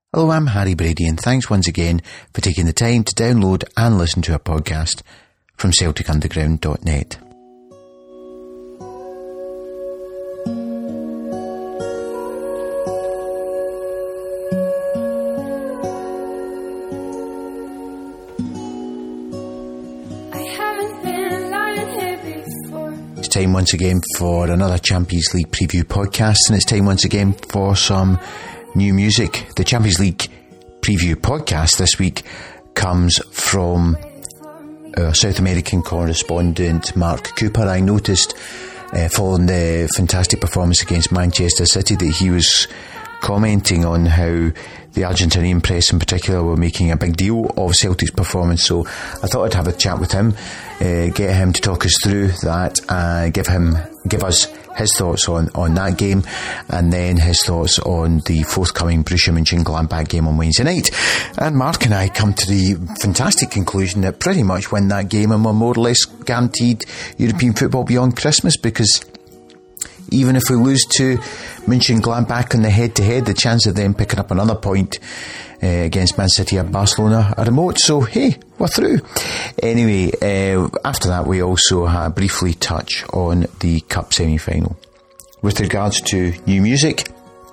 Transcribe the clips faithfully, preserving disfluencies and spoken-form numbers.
Hello, I'm Harry Brady, and thanks once again for taking the time to download and listen to our podcast from Celtic Underground dot net. It's time once again for another Champions League preview podcast, and it's time once again for some new music. The Champions League preview podcast this week comes from our South American correspondent Mark Cooper. I noticed uh, following the fantastic performance against Manchester City that he was commenting on how the Argentinian press in particular were making a big deal of Celtic's performance, so I thought I'd have a chat with him, uh, get him to talk us through that, and uh, give him give us his thoughts on, on that game, and then his thoughts on the forthcoming Borussia Mönchengladbach game on Wednesday night. And Mark and I come to the fantastic conclusion that pretty much win that game and we're more or less guaranteed European football beyond Christmas, because even if we lose to Mönchengladbach in the head-to-head, the chance of them picking up another point uh, against Man City or Barcelona are remote. So, hey, we're through. Anyway, uh, after that, we also uh, briefly touch on the Cup semi-final. With regards to new music,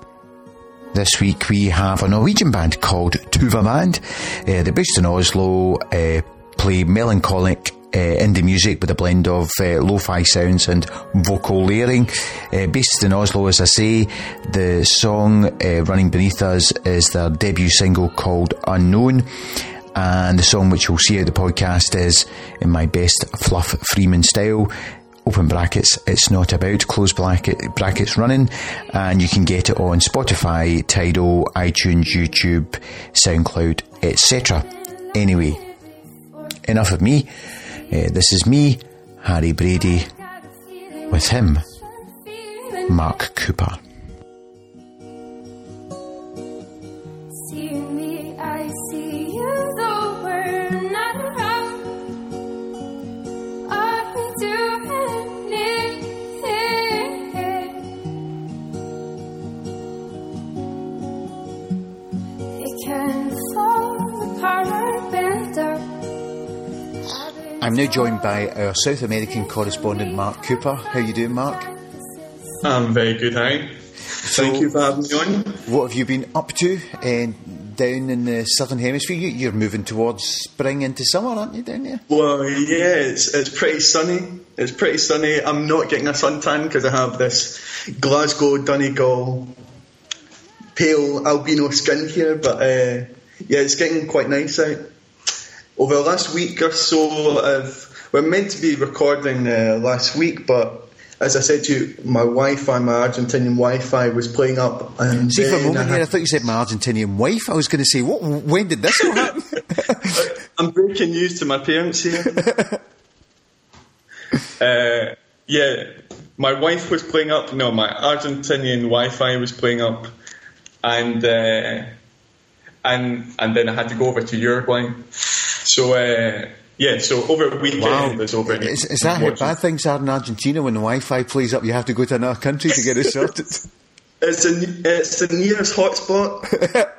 this week we have a Norwegian band called Tuva Band. Uh, they're based in Oslo, uh, play melancholic Uh, indie music with a blend of uh, lo-fi sounds and vocal layering. Uh, based in Oslo, as I say, the song uh, Running Beneath Us is their debut single called Unknown, and the song which you'll see out the podcast is in my best Fluff Freeman style. Open brackets, it's not about, close bracket, brackets running, and you can get it on Spotify, Tidal, iTunes, YouTube, SoundCloud, et cetera. Anyway, enough of me. Uh, this is me, Harry Brady, with him, Mark Cooper. I'm now joined by our South American correspondent Mark Cooper. How are you doing, Mark? I'm very good, Harry. So, thank you for having me on. What have you been up to uh, down in the Southern Hemisphere? You, you're moving towards spring into summer, aren't you, down there? Well, yeah, it's, it's pretty sunny. It's pretty sunny. I'm not getting a suntan because I have this Glasgow Donegal pale albino skin here, but uh, yeah, it's getting quite nice out. Over the last week or so, I've, we're meant to be recording uh, last week, but as I said to you, my Wi-Fi, my Argentinian Wi-Fi was playing up. And See, for a moment there, I thought you said my Argentinian wife. I was going to say, what? When did this all happen? I'm breaking news to my parents here. uh, yeah, my wife was playing up. No, my Argentinian Wi-Fi was playing up, and uh, and and then I had to go over to Uruguay. So, uh, yeah, so over a weekend, wow. there's over... Is, is that how bad things are in Argentina? When the Wi-Fi plays up, you have to go to another country to get it sorted? It's, a, it's the nearest hotspot.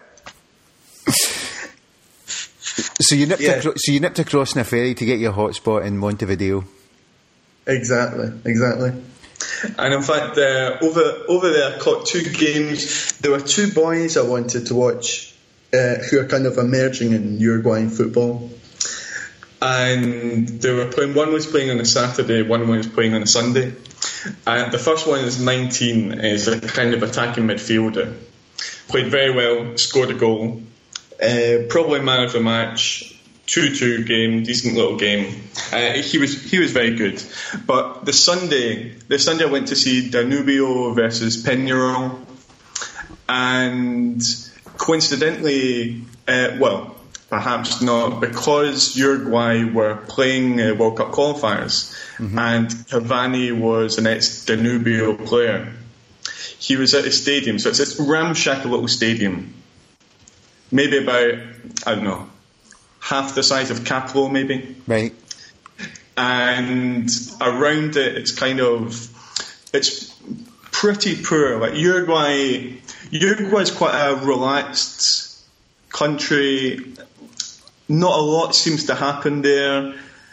so, you nipped yeah. acro- so you nipped across in a ferry to get your hotspot in Montevideo? Exactly, exactly. And in fact, uh, over, over there, I caught two games. There were two boys I wanted to watch uh, who are kind of emerging in Uruguayan football. And they were playing. One was playing on a Saturday, one was playing on a Sunday. And the first one is nineteen, is a kind of attacking midfielder. Played very well, scored a goal. Uh, probably man of the match, two two game, decent little game. Uh, he was he was very good. But the Sunday, the Sunday I went to see Danubio versus Peñarol, and coincidentally, uh, well. Perhaps not, because Uruguay were playing uh, World Cup qualifiers, mm-hmm. and Cavani was an ex-Danubio player. He was at a stadium, so it's a ramshackle little stadium, maybe about, I don't know, half the size of Caplo, maybe. Right. And around it, it's kind of, it's pretty poor. Like Uruguay, Uruguay is quite a relaxed country. Not a lot seems to happen there.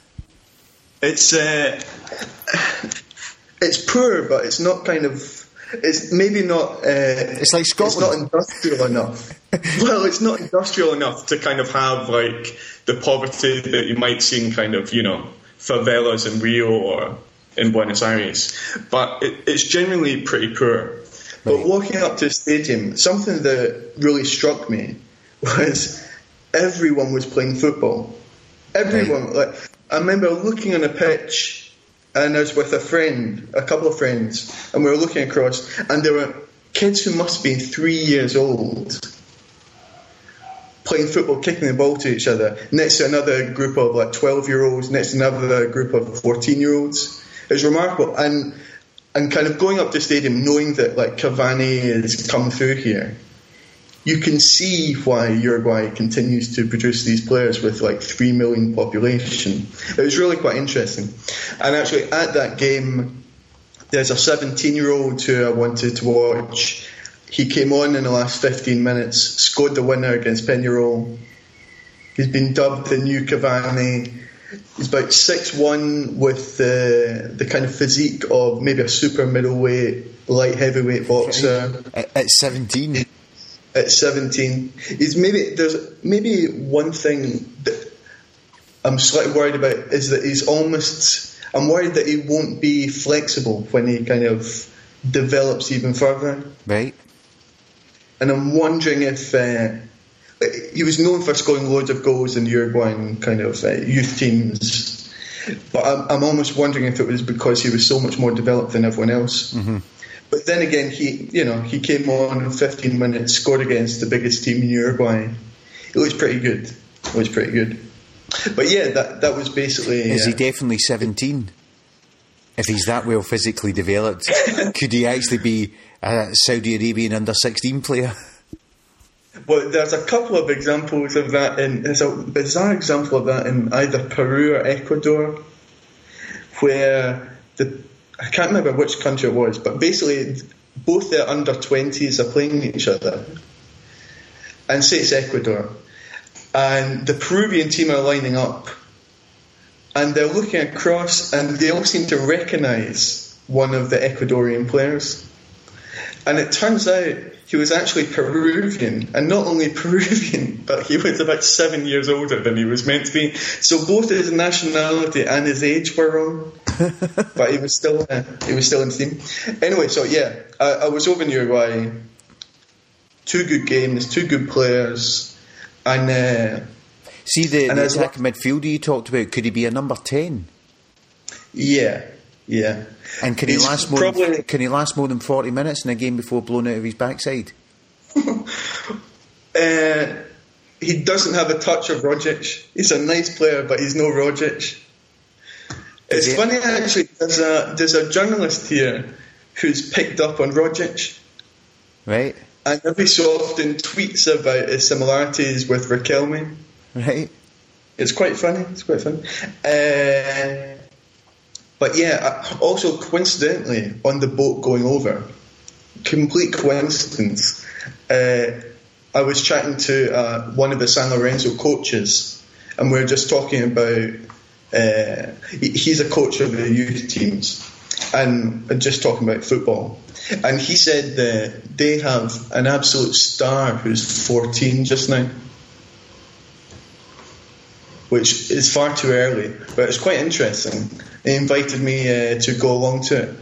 It's uh, it's poor, but it's not kind of. It's maybe not. Uh, it's like Scotland. It's not industrial enough. Well, it's not industrial enough to kind of have like the poverty that you might see in kind of, you know, favelas in Rio or in Buenos Aires. But it, it's generally pretty poor. Right. But walking up to the stadium, something that really struck me was everyone was playing football. Everyone. Right. Like I remember looking on a pitch. And I was with a friend, a couple of friends, and we were looking across, and there were kids who must have been three years old playing football, kicking the ball to each other, next to another group of like twelve-year-olds, next to another group of fourteen-year-olds. It was remarkable. And and kind of going up to the stadium, knowing that like Cavani has come through here, you can see why Uruguay continues to produce these players with like three million population. It was really quite interesting. And actually at that game, there's a seventeen-year-old who I wanted to watch. He came on in the last fifteen minutes, scored the winner against Peñarol. He's been dubbed the new Cavani. He's about six one with the, the kind of physique of maybe a super middleweight, light heavyweight boxer. At seventeen? At seventeen, he's maybe there's maybe one thing that I'm slightly worried about is that he's almost. I'm worried that he won't be flexible when he kind of develops even further. Right. And I'm wondering if uh, he was known for scoring loads of goals in Uruguayan kind of uh, youth teams, but I'm, I'm almost wondering if it was because he was so much more developed than everyone else. Mm-hmm. But then again, he you know he came on in fifteen minutes, scored against the biggest team in Uruguay. It was pretty good. It was pretty good. But yeah, that that was basically. Is uh, he definitely seventeen? If he's that well physically developed, could he actually be a Saudi Arabian under sixteen player? Well, there's a couple of examples of that. In there's a bizarre example of that in either Peru or Ecuador, where the. I can't remember which country it was, but basically both their under twenties are playing each other. And say it's Ecuador. And the Peruvian team are lining up. And they're looking across and they all seem to recognise one of the Ecuadorian players. And it turns out he was actually Peruvian. And not only Peruvian, but he was about seven years older than he was meant to be. So both his nationality and his age were wrong. But he was still uh, he was still in the team. Anyway, so yeah, I, I was over in Uruguay. Two good games, two good players, and uh, see the, and the attacking well, midfielder you talked about. Could he be a number ten? Yeah, yeah. And can he He's last more? probably, than, can he last more than forty minutes in a game before blown out of his backside? uh, he doesn't have a touch of Rogic. He's a nice player, but he's no Rogic. It's it? funny actually. There's a there's a journalist here who's picked up on Rogic, right? And every so often tweets about his similarities with Riquelme. Right. It's quite funny. It's quite funny. Uh, but yeah, also coincidentally on the boat going over, complete coincidence. Uh, I was chatting to uh, one of the San Lorenzo coaches, and we were just talking about. Uh, he's a coach of the youth teams, and just talking about football. And he said that they have an absolute star who's fourteen just now, which is far too early, but it's quite interesting. He invited me uh, to go along to it.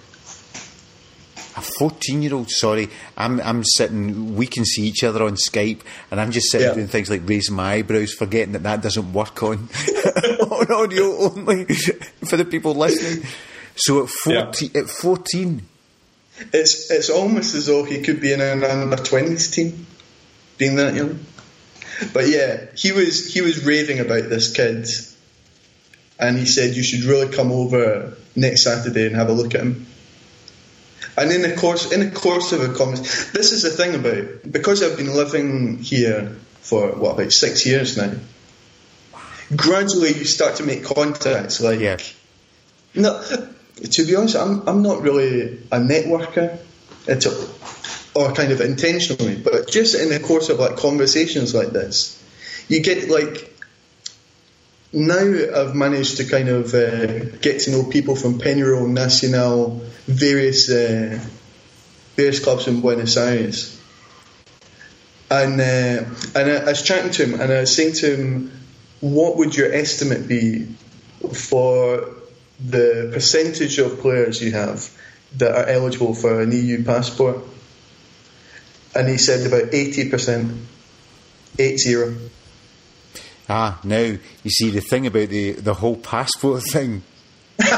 A fourteen-year-old, sorry, I'm I'm sitting, we can see each other on Skype, and I'm just sitting yeah. doing things like raising my eyebrows, forgetting that that doesn't work on, on audio only, for the people listening. So at fourteen, yeah. at fourteen... It's it's almost as though he could be in an under twenties team, being that young. But yeah, he was he was raving about this kid, and he said you should really come over next Saturday and have a look at him. And in the course in the course of a conversation, this is the thing about, because I've been living here for what about six years now. Gradually, you start to make contacts. Like, yeah. no, to be honest, I'm I'm not really a networker. It's a, or kind of intentionally, but just in the course of like conversations like this, you get like. Now I've managed to kind of uh, get to know people from Peñarol, Nacional, various uh, various clubs in Buenos Aires, and uh, and I, I was chatting to him, and I was saying to him, "What would your estimate be for the percentage of players you have that are eligible for an E U passport?" And he said about eighty percent, eight zero. Ah, now, you see, the thing about the, the whole passport thing. You're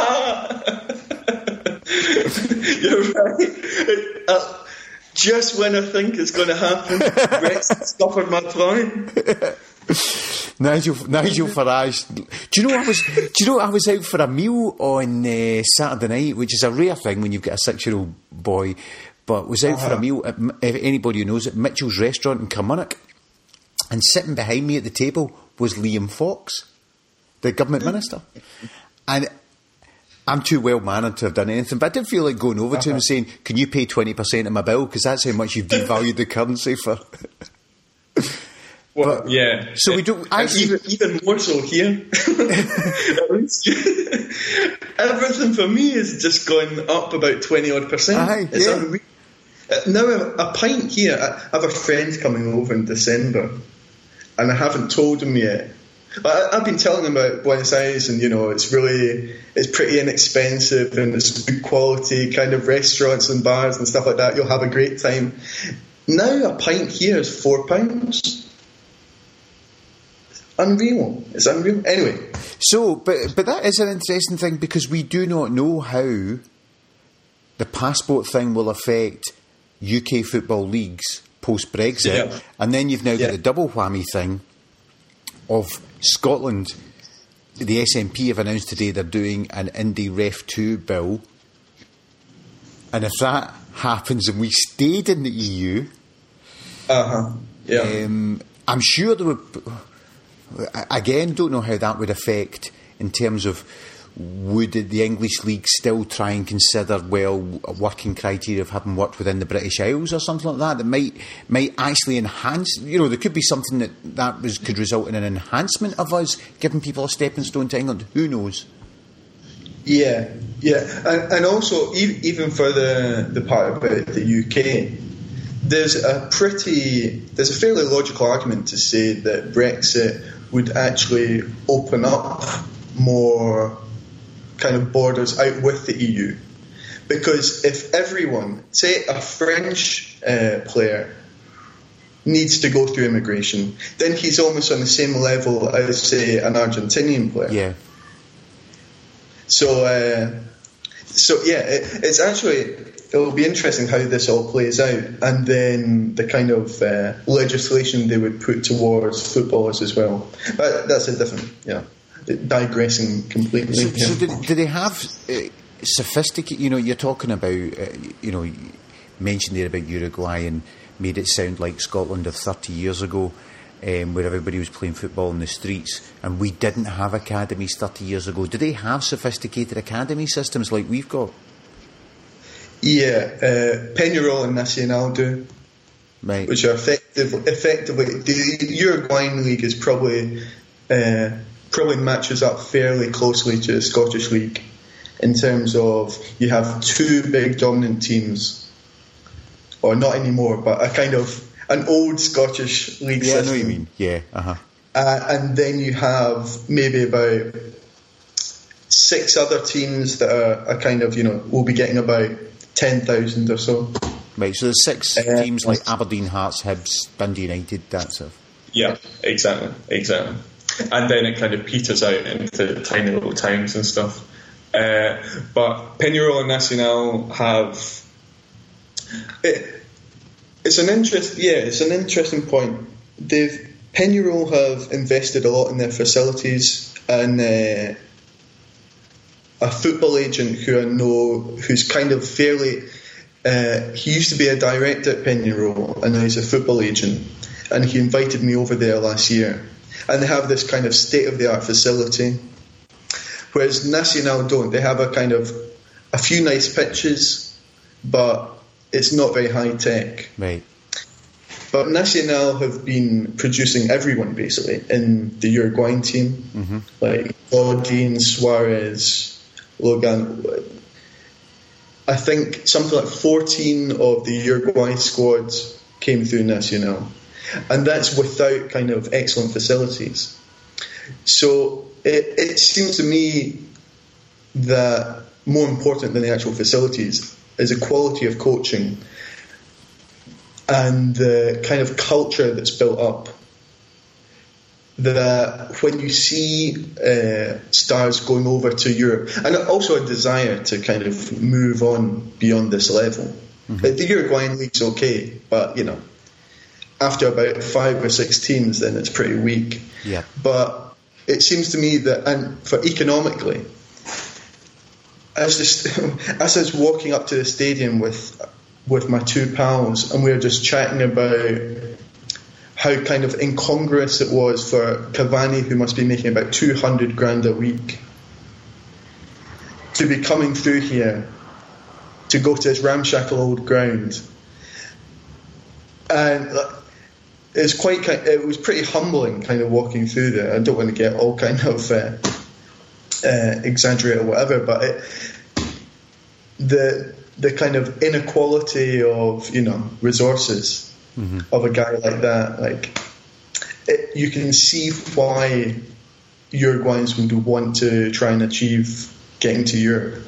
right. Uh, just when I think it's going to happen, Brexit scuppered my plan. Nigel, Nigel Farage. Do you know I was? Do you know I was out for a meal on uh, Saturday night, which is a rare thing when you've got a six-year-old boy. But was out uh-huh. for a meal at, if anybody who knows it, Mitchell's Restaurant in Kilmarnock. And sitting behind me at the table was Liam Fox, the government minister. And I'm too well-mannered to have done anything, but I did feel like going over uh-huh. to him and saying, "Can you pay twenty percent of my bill? Because that's how much you've devalued the currency for." Well, but, yeah. So we don't actually... Even, even more so here. Everything for me is just going up about twenty-odd percent. Aye, it's yeah. unreal. Now, a, a pint here, I have a friend coming over in December, and I haven't told him yet. I, I've been telling him about Buenos Aires, and you know, it's really, it's pretty inexpensive, and it's good quality kind of restaurants and bars and stuff like that. You'll have a great time. Now, a pint here is four pounds. Unreal. It's unreal. Anyway. So, but but that is an interesting thing, because we do not know how the passport thing will affect U K football leagues post-Brexit, yeah. And then you've now yeah. got the double whammy thing of Scotland. The S N P have announced today they're doing an Indy Ref two bill, and if that happens and we stayed in the E U, uh-huh. yeah. um, I'm sure there would... Again, don't know how that would affect in terms of, would the English League still try and consider, well, a working criteria of having worked within the British Isles or something like that, that might might actually enhance, you know, there could be something that, that was, could result in an enhancement of us giving people a stepping stone to England. Who knows? Yeah, yeah. And, and also, even for the, the part about the U K, there's a pretty, there's a fairly logical argument to say that Brexit would actually open up more kind of borders out with the E U. Because if everyone, say a French uh, player needs to go through immigration, then he's almost on the same level as, say, an Argentinian player. Yeah. So, uh, so yeah, it, it's actually, it'll be interesting how this all plays out, and then the kind of uh, legislation they would put towards footballers as well. But that's a different, yeah, digressing completely. So, yeah. so do, do they have uh, sophisticated, you know, you're talking about, uh, you know, you mentioned there about Uruguay and made it sound like Scotland of thirty years ago, um, where everybody was playing football in the streets, and we didn't have academies thirty years ago. Do they have sophisticated academy systems like we've got? Yeah, uh, Peñarol and Nacional do, right. Which are effective, effectively, the Uruguayan league is probably uh, probably matches up fairly closely to the Scottish league in terms of you have two big dominant teams, or not anymore, but a kind of an old Scottish league yeah, system. I know what you mean. Yeah, uh-huh. Uh, and then you have maybe about six other teams that are, are kind of, you know, will be getting about ten thousand or so. Right, so there's six uh, teams like Aberdeen, Hearts, Hibs, Dundee United, that sort of. Yeah, exactly, exactly. And then it kind of peters out into tiny little towns and stuff. Uh, but Peñarol and Nacional have... It, it's an interest, yeah, it's an interesting point. They've Peñarol have invested a lot in their facilities, and uh, a football agent who I know, who's kind of fairly, uh, he used to be a director at Peñarol, and now he's a football agent, and he invited me over there last year, and they have this kind of state-of-the-art facility, whereas Nacional don't. They have a kind of a few nice pitches, but it's not very high tech. Right. But Nacional have been producing everyone basically in the Uruguayan team, mm-hmm. like Claudine, Suarez, Logan. I think something like fourteen of the Uruguay squads came through Nacional, and that's without kind of excellent facilities. So it, it seems to me that more important than the actual facilities is the quality of coaching and the kind of culture that's built up. That when you see uh, stars going over to Europe, and also a desire to kind of move on beyond this level. Mm-hmm. The Uruguayan league's okay, but you know, after about five or six teams, then it's pretty weak. Yeah. But it seems to me that, and for economically, as just as I was walking up to the stadium with with my two pals, and we were just chatting about how kind of incongruous it was for Cavani, who must be making about two hundred grand a week, to be coming through here to go to this ramshackle old ground. And it's quite, it was pretty humbling kind of walking through there. I don't want to get all kind of uh, uh, exaggerate or whatever, but it, the the kind of inequality of, you know, resources. Mm-hmm. Of a guy like that, like it, you can see why Uruguayans would want to try and achieve getting to Europe.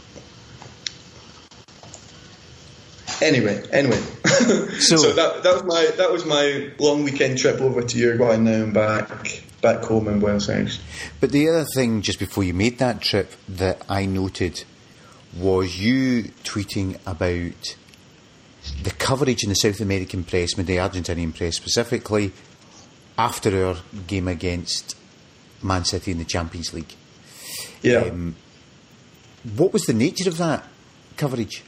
Anyway, anyway, so, so that that was my that was my long weekend trip over to Uruguay. Now I'm back back home in Buenos Aires. But the other thing, just before you made that trip, that I noted was you tweeting about the coverage in the South American press, the Argentinian press specifically, after our game against Man City in the Champions League. Yeah. Um, what was the nature of that coverage?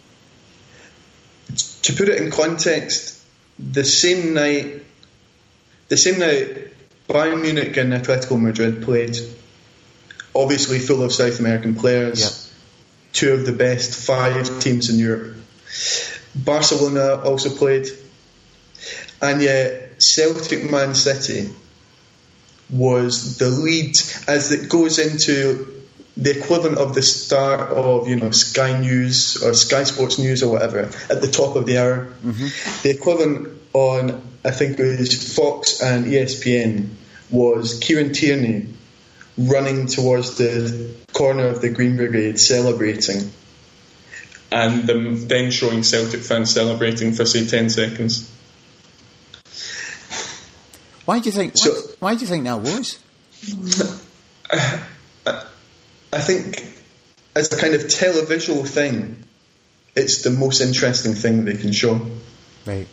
To put it in context, the same night, the same night, Bayern Munich and Atletico Madrid played, obviously full of South American players, yep. Two of the best five teams in Europe. Barcelona also played, and yet Celtic Man City was the lead as it goes into the equivalent of the start of, you know, Sky News or Sky Sports News or whatever at the top of the hour. Mm-hmm. The equivalent on, I think it was Fox and E S P N, was Kieran Tierney running towards the corner of the Green Brigade celebrating. And them then showing Celtic fans celebrating for, say, ten seconds. Why do you think? So, why, why do you think that was? I, I think as a kind of televisual thing, it's the most interesting thing they can show. Right.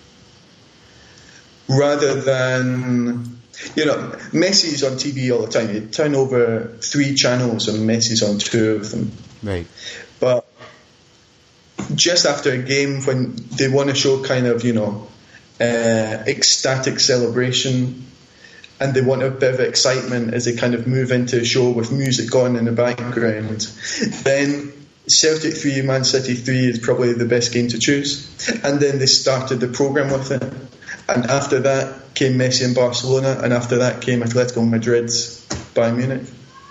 Rather than, you know, Messi's on T V all the time. You turn over three channels and Messi's on two of them. Right. But just after a game, when they want to show kind of, you know, uh, ecstatic celebration, and they want a bit of excitement as they kind of move into a show with music on in the background, then Celtic three, Man City three is probably the best game to choose. And then they started the programme with it. And after that came Messi and Barcelona, and after that came Atletico Madrid's Bayern Munich.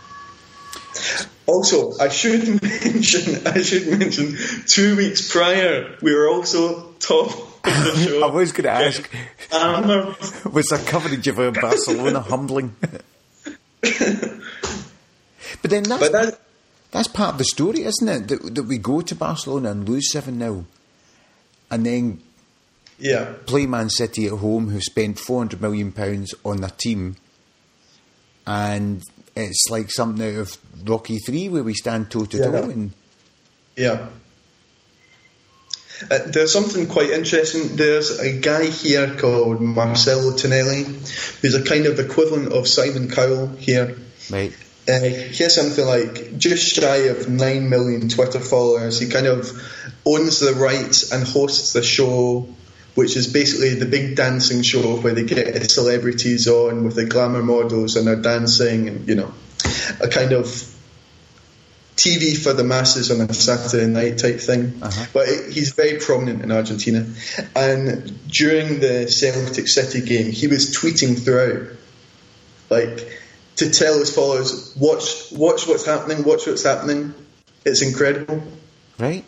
Also, I should mention, I should mention, two weeks prior, we were also top of the show. I was going to ask, um, was the coverage of uh, Barcelona humbling? But then that's, but that, that's part of the story, isn't it? That, that we go to Barcelona and lose seven nil, and then yeah. play Man City at home, who spent four hundred million pounds on their team, and it's like something out of Rocky three where we stand toe to toe. And yeah. Uh, there's something quite interesting. There's a guy here called Marcelo Tonelli, who's a kind of equivalent of Simon Cowell here. Right. Uh, he has something like just shy of nine million Twitter followers. He kind of owns the rights and hosts the show, which is basically the big dancing show where they get celebrities on with the glamour models and they're dancing, and, you know, a kind of T V for the masses on a Saturday night type thing. Uh-huh. But it, he's very prominent in Argentina. And during the Celtic City game, he was tweeting throughout, like, to tell his followers, watch, watch what's happening, watch what's happening. It's incredible. Right.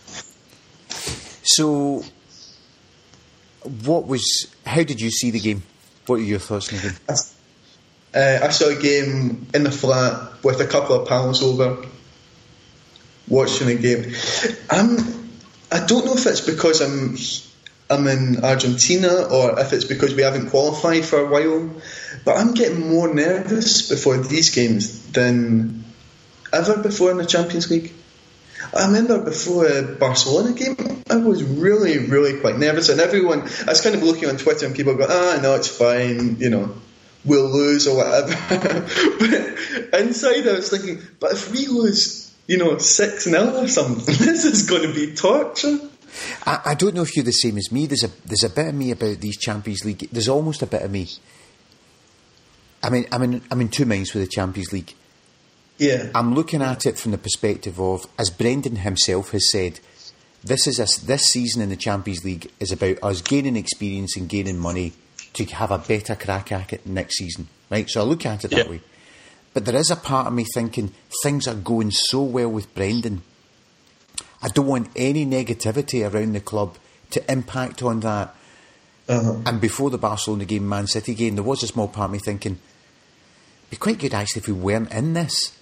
So, what was? How did you see the game? What were your thoughts on the game? Uh, I saw a game in the flat with a couple of pals over, watching a game. I'm, I don't know if it's because I'm I'm in Argentina or if it's because we haven't qualified for a while, but I'm getting more nervous before these games than ever before in the Champions League. I remember before a Barcelona game, I was really, really quite nervous, and everyone, I was kind of looking on Twitter and people go, ah, no, it's fine, you know, we'll lose or whatever. But inside I was thinking, but if we lose, you know, six nil or something, this is going to be torture. I, I don't know if you're the same as me. There's a there's a bit of me about these Champions League. There's almost a bit of me. I mean, I'm in I'm in two minds with the Champions League. Yeah, I'm looking at it from the perspective of, as Brendan himself has said, this is a, this season in the Champions League is about us gaining experience and gaining money to have a better crack at it next season, right? So I look at it that yeah. way. But there is a part of me thinking things are going so well with Brendan. I don't want any negativity around the club to impact on that. Uh-huh. And before the Barcelona game, Man City game, there was a small part of me thinking, it'd be quite good actually if we weren't in this,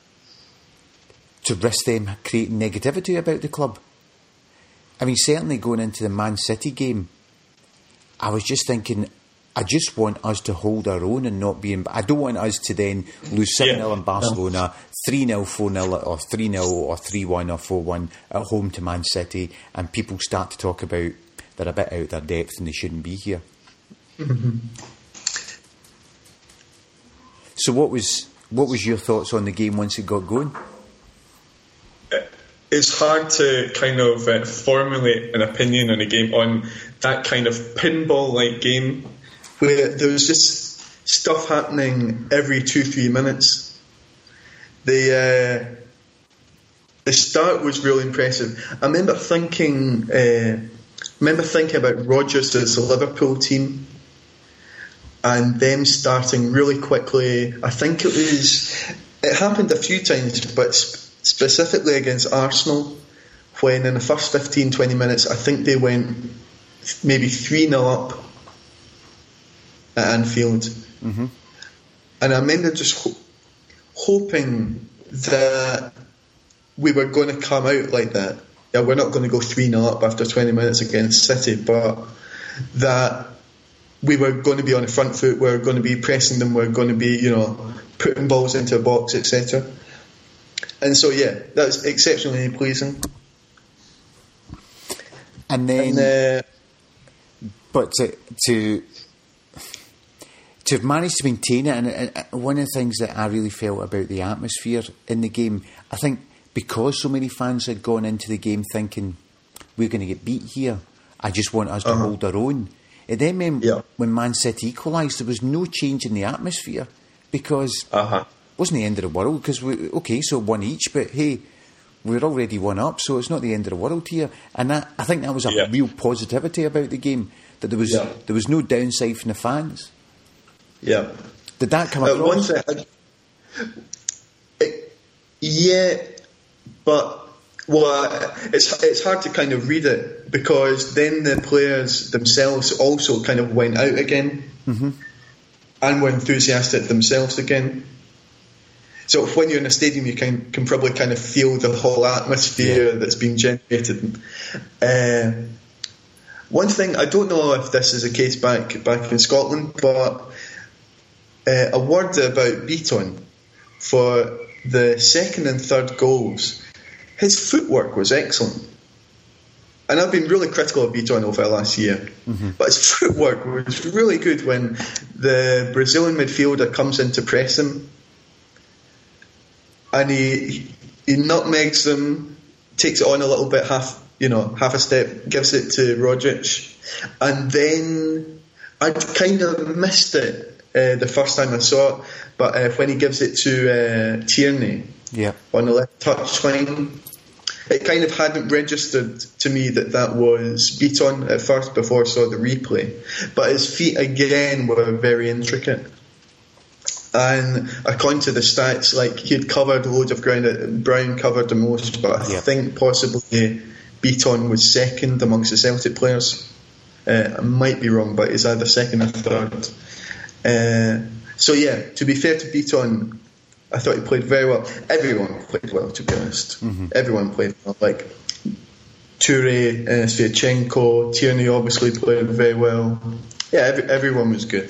to risk them creating negativity about the club. I mean, certainly going into the Man City game, I was just thinking, I just want us to hold our own and not be in... I don't want us to then lose seven nil yeah. in Barcelona, three nil, four nil, or three nil, or three one, or four one at home to Man City, and people start to talk about they're a bit out of their depth and they shouldn't be here. Mm-hmm. So what was what was your thoughts on the game once it got going? It's hard to kind of uh, formulate an opinion on a game, on that kind of pinball-like game where there was just stuff happening every two, three minutes. The uh, the start was really impressive. I remember thinking, uh, remember thinking about Rodgers as the Liverpool team, and them starting really quickly. I think it was it happened a few times, but specifically against Arsenal, when in the first fifteen, twenty minutes, I think they went maybe three nil up at Anfield. Mm-hmm. And I remember just ho- hoping that we were going to come out like that. Yeah, we're not going to go three nil up after twenty minutes against City, but that we were going to be on the front foot, we were going to be pressing them, we were going to be, you know, putting balls into a box, et cetera. And so, yeah, that's exceptionally pleasing. And then, and, uh, but to to to have managed to maintain it, and, and one of the things that I really felt about the atmosphere in the game, I think because so many fans had gone into the game thinking we're going to get beat here, I just want us uh-huh. to hold our own. It then meant yeah. when Man City equalised, there was no change in the atmosphere because. Uh-huh. Wasn't the end of the world because we okay, so one each, but hey, we're already one up, so it's not the end of the world here. And that, I think that was a yeah. real positivity about the game, that there was yeah. there was no downside from the fans. Yeah, did that come across? Uh, one thing, I, it, yeah, but well, it's it's hard to kind of read it because then the players themselves also kind of went out again mm-hmm. and were enthusiastic themselves again. So when you're in a stadium, you can can probably kind of feel the whole atmosphere yeah. that's being generated. Uh, one thing, I don't know if this is the case back back in Scotland, but uh, a word about Beaton for the second and third goals. His footwork was excellent. And I've been really critical of Beaton over the last year. Mm-hmm. But his footwork was really good when the Brazilian midfielder comes in to press him. And he he nutmegs them, takes it on a little bit, half you know, half a step, gives it to Rodgers, and then I kind of missed it uh, the first time I saw it. But uh, when he gives it to uh, Tierney, yeah. on the left touchline. It kind of hadn't registered to me that that was Beaton at first before I saw the replay. But his feet again were very intricate. And according to the stats, like he'd covered loads of ground. Brown covered the most, but I yeah. think possibly Beaton was second amongst the Celtic players. Uh, I might be wrong, but he's either second or third. Uh, so yeah, to be fair to Beaton, I thought he played very well. Everyone played well, to be honest. Mm-hmm. Everyone played well. Like Toure, uh, Sviatchenko, Tierney obviously played very well. Yeah, every, everyone was good.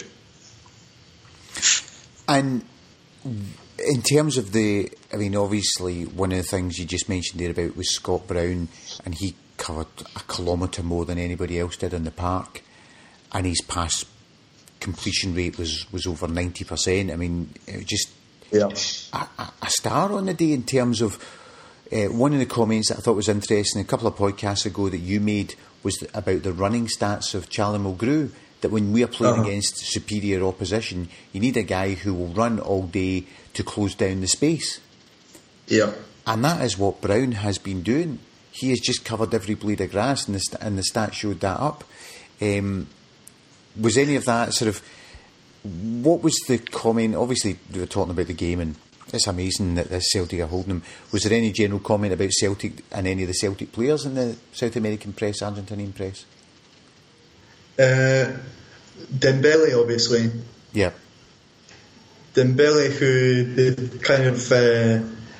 And in terms of the, I mean, obviously one of the things you just mentioned there about was Scott Brown, and he covered a kilometre more than anybody else did in the park, and his pass completion rate was, was over ninety percent. I mean, it was just yeah. a, a star on the day in terms of uh, one of the comments that I thought was interesting a couple of podcasts ago that you made was about the running stats of Charlie Mulgrew, that when we are playing uh-huh. against superior opposition, you need a guy who will run all day to close down the space. Yeah. And that is what Brown has been doing. He has just covered every blade of grass, and the, st- and the stats showed that up. Um, was any of that sort of... What was the comment? Obviously, we were talking about the game, and it's amazing that the Celtic are holding them. Was there any general comment about Celtic and any of the Celtic players in the South American press, Argentinian press? Uh, Dembele, obviously. Yeah. Dembele, who the kind of... Uh,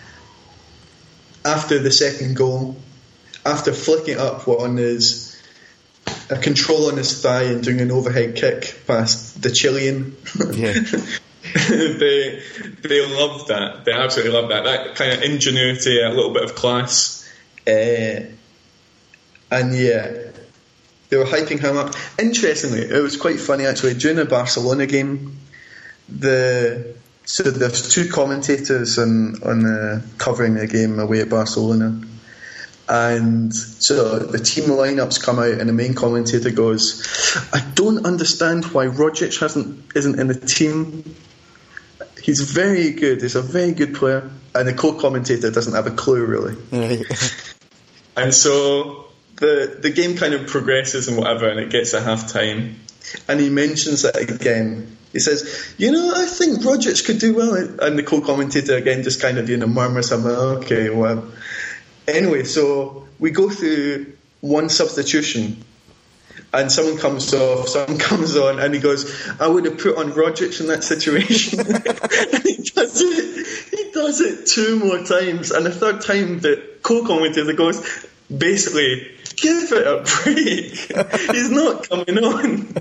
after the second goal, after flicking it up on his... a control on his thigh and doing an overhead kick past the Chilean. Yeah. they they loved that. They absolutely loved that. That kind of ingenuity, a little bit of class. Uh, and yeah, they were hyping him up. Interestingly, it was quite funny actually. During the Barcelona game, the so there's two commentators on on uh, covering the game away at Barcelona. And so the team lineups come out, and the main commentator goes, "I don't understand why Rogic hasn't isn't in the team. He's very good. He's a very good player." And the co-commentator doesn't have a clue really. And so the the game kind of progresses and whatever, and it gets to half time, and he mentions it again. He says, "You know, I think Rogic could do well." And the co-commentator again just kind of you know murmurs something. Okay, well. Anyway, so we go through one substitution, and someone comes off, someone comes on, and he goes, "I would have put on Rogic in that situation." And he does it. He does it two more times, and the third time the co-commentator goes, basically, "Give it a break. He's not coming on."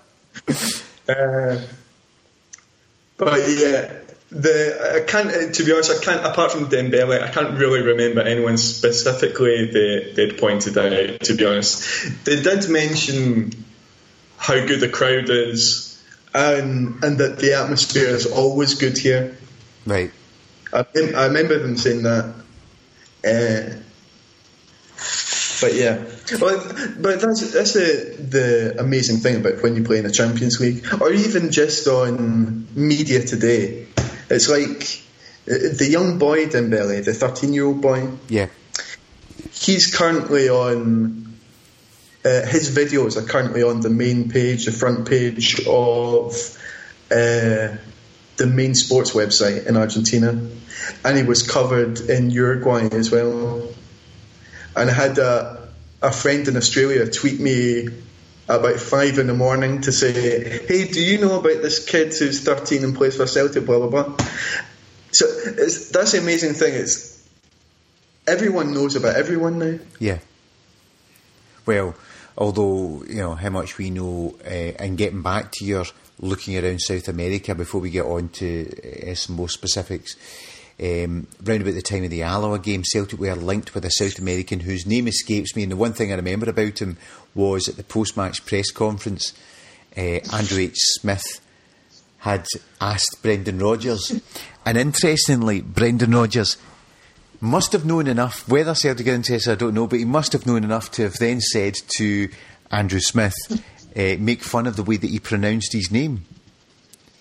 uh, but yeah. The I can't to be honest I can't apart from Dembele I can't really remember anyone specifically they they'd pointed out, to be honest. They did mention how good the crowd is and and that the atmosphere is always good here. Right. I, I remember them saying that. Uh, but yeah, well, but that's that's the the amazing thing about when you play in the Champions League, or even just on media today. It's like the young boy Dembele, the thirteen-year-old boy. Yeah, he's currently on. Uh, his videos are currently on the main page, the front page of uh, the main sports website in Argentina, and he was covered in Uruguay as well. And I had a, a friend in Australia tweet me about five in the morning to say, "Hey, do you know about this kid who's thirteen and plays for Celtic, blah, blah, blah." So it's, that's the amazing thing. It's everyone knows about everyone now. Yeah. Well, although, you know, how much we know, uh, and getting back to your looking around South America before we get on to uh, some more specifics, Um, round about the time of the Alloa game, Celtic were linked with a South American whose name escapes me, and the one thing I remember about him was at the post-match press conference, uh, Andrew H. Smith had asked Brendan Rodgers, and interestingly, Brendan Rodgers must have known enough, whether Celtic got interested I don't know, but he must have known enough to have then said to Andrew Smith, uh, make fun of the way that he pronounced his name.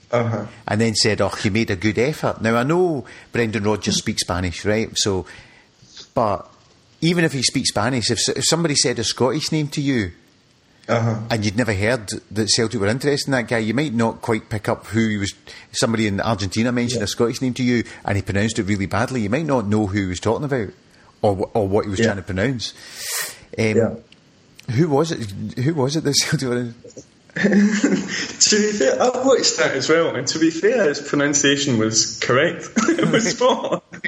Uh-huh. And then said, oh, he made a good effort. Now, I know Brendan Rodgers speaks Spanish, right? So, but even if he speaks Spanish, if, if somebody said a Scottish name to you, uh-huh. and you'd never heard that Celtic were interested in that guy, you might not quite pick up who he was. Somebody in Argentina mentioned yeah. a Scottish name to you, and he pronounced it really badly. You might not know who he was talking about, or or what he was yeah. trying to pronounce. Um, yeah. Who was it? Who was it that Celtic were in? To be fair, I've watched that as well, and to be fair, his pronunciation was correct. It was spot on.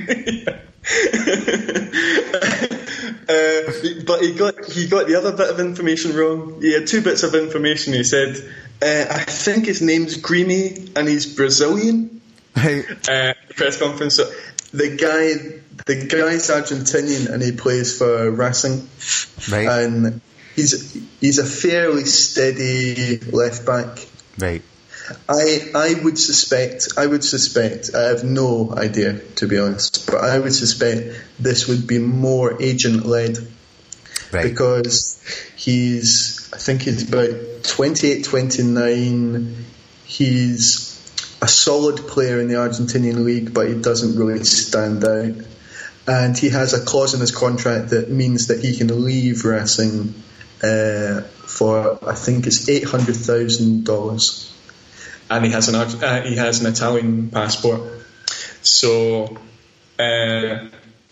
uh, but he got he got the other bit of information wrong. He had two bits of information. He said, uh, I think his name's Greeny and he's Brazilian. uh, press conference. So the guy, the guy's Argentinian and he plays for Racing, right? And he's he's a fairly steady left back, right? I I would suspect I would suspect I have no idea, to be honest, but I would suspect this would be more agent led, right? Because he's I think he's about twenty-eight, twenty-nine. He's a solid player in the Argentinian league, but he doesn't really stand out, and he has a clause in his contract that means that he can leave Racing uh, for I think it's eight hundred thousand dollars. And he has an uh, he has an Italian passport, so uh,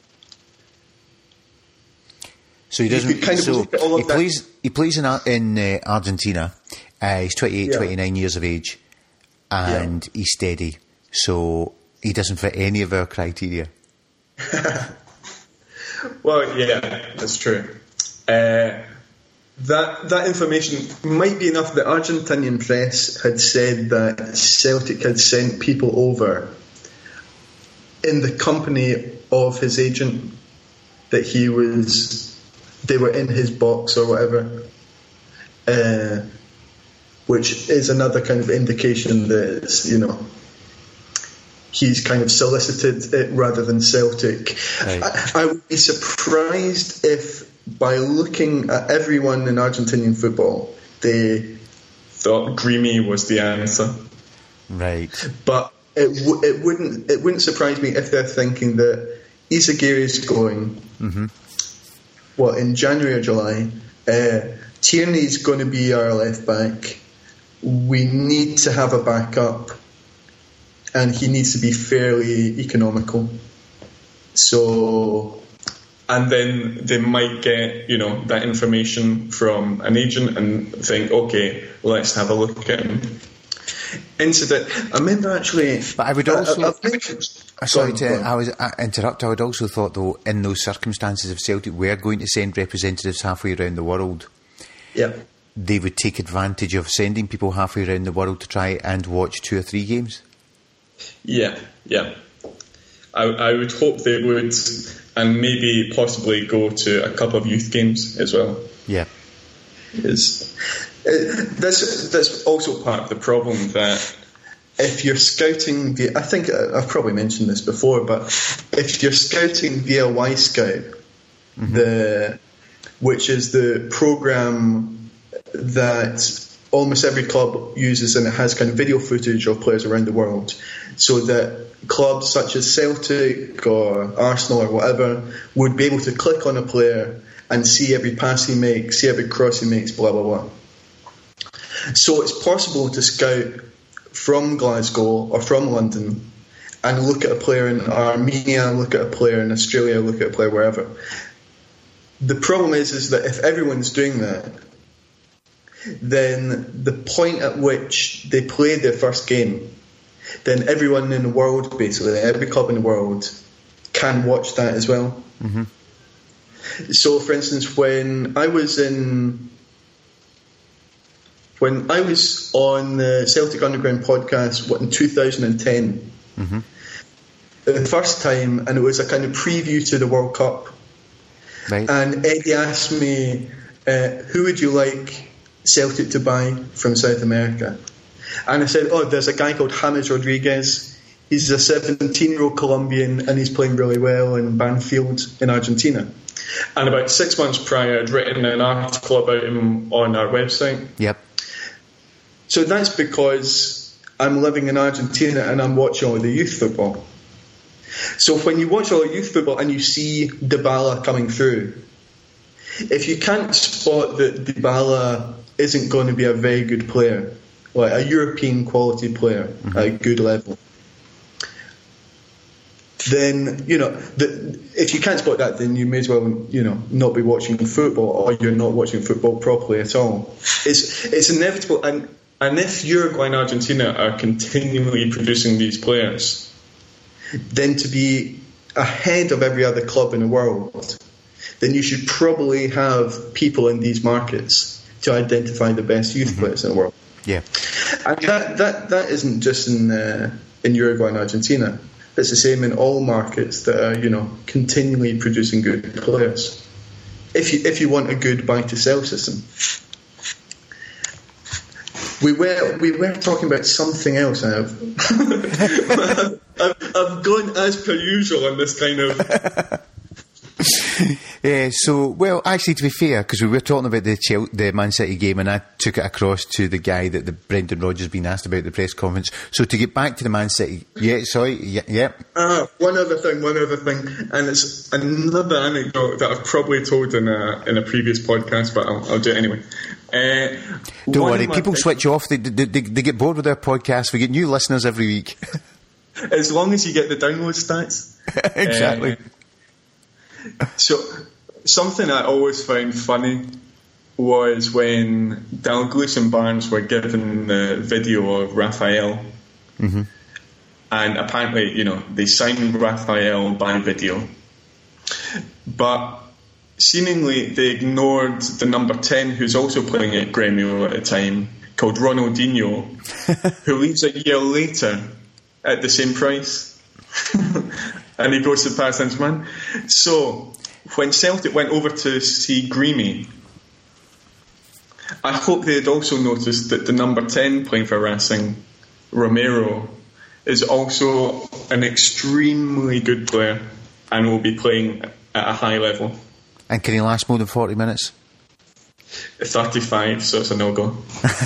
so he doesn't. Kind of so he that. plays he plays in in uh, Argentina. Uh, he's twenty-eight, yeah. twenty-nine years of age, and yeah. he's steady. So he doesn't fit any of our criteria. Well, yeah, that's true. Uh, That that information might be enough. The Argentinian press had said that Celtic had sent people over in the company of his agent, that he was, they were in his box or whatever, uh, which is another kind of indication that it's, you know, he's kind of solicited it rather than Celtic. Right. I, I would be surprised if, by looking at everyone in Argentinian football, they thought Greeny was the answer. Right. But it w- it wouldn't it wouldn't surprise me if they're thinking that Izaguirre's going. Mm-hmm. Well, in January or July, uh, Tierney's going to be our left back. We need to have a backup, and he needs to be fairly economical. So. And then they might get, you know, that information from an agent and think, okay, let's have a look at him. Incident. I remember actually. But I would also. I, I, sorry to I was I interrupt. I would also thought, though, in those circumstances, if Celtic were going to send representatives halfway around the world, yeah, they would take advantage of sending people halfway around the world to try and watch two or three games. Yeah, yeah. I, I would hope they would. And maybe possibly go to a couple of youth games as well. Yeah, is uh, that's that's also part of the problem, that if you're scouting via, I think I've probably mentioned this before, but if you're scouting via Y Scout, mm-hmm. the which is the program that almost every club uses, and it has kind of video footage of players around the world, so that clubs such as Celtic or Arsenal or whatever would be able to click on a player and see every pass he makes, see every cross he makes, blah, blah, blah. So it's possible to scout from Glasgow or from London and look at a player in Armenia, look at a player in Australia, look at a player wherever. The problem is, is that if everyone's doing that, then the point at which they played their first game, then everyone in the world, basically, every club in the world can watch that as well. Mm-hmm. So, for instance, when I was in, when I was on the Celtic Underground podcast, what, in two thousand ten, mm-hmm. the first time, and it was a kind of preview to the World Cup, right. And Eddie asked me, uh, who would you like Celtic to buy from South America? And I said, oh, there's a guy called James Rodriguez. He's a seventeen-year-old Colombian, and he's playing really well in Banfield in Argentina. And about six months prior, I'd written an article about him on our website. Yep. So that's because I'm living in Argentina and I'm watching all the youth football. So when you watch all the youth football and you see Dybala coming through, if you can't spot that Dybala isn't going to be a very good player, like a European quality player mm-hmm. at a good level, then, you know, the, if you can't spot that, then you may as well, you know, not be watching football, or you're not watching football properly at all. It's it's inevitable. And, and if Uruguay and Argentina are continually producing these players, then to be ahead of every other club in the world, then you should probably have people in these markets to identify the best youth mm-hmm. players in the world. Yeah, and that that, that isn't just in uh, in Uruguay and Argentina. It's the same in all markets that are, you know, continually producing good players. If you if you want a good buy to sell system, we were we were talking about something else. I've I've, I've gone as per usual on this kind of. Yeah, so, well, actually, to be fair, because we were talking about the Chel- the Man City game, and I took it across to the guy that the Brendan Rodgers been asked about at the press conference. So to get back to the Man City, yeah, sorry, yeah, yeah. Uh, one other thing, one other thing, and it's another anecdote that I've probably told in a in a previous podcast, but I'll, I'll do it anyway. Uh, Don't worry, people th- switch off. They, they they they get bored with our podcast. We get new listeners every week. As long as you get the download stats, exactly. Uh, So, something I always found funny was when Dalglish and Barnes were given the video of Raphael, mm-hmm. and apparently, you know, they signed Raphael by video, but seemingly they ignored the number ten, who's also playing at Grêmio at the time, called Ronaldinho, who leaves a year later at the same price. And he goes to Paris Saint-Germain. So, when Celtic went over to see Greamy, I hope they had also noticed that the number ten playing for Racing, Romero, is also an extremely good player and will be playing at a high level. And can he last more than forty minutes? thirty-five, so it's a no-go.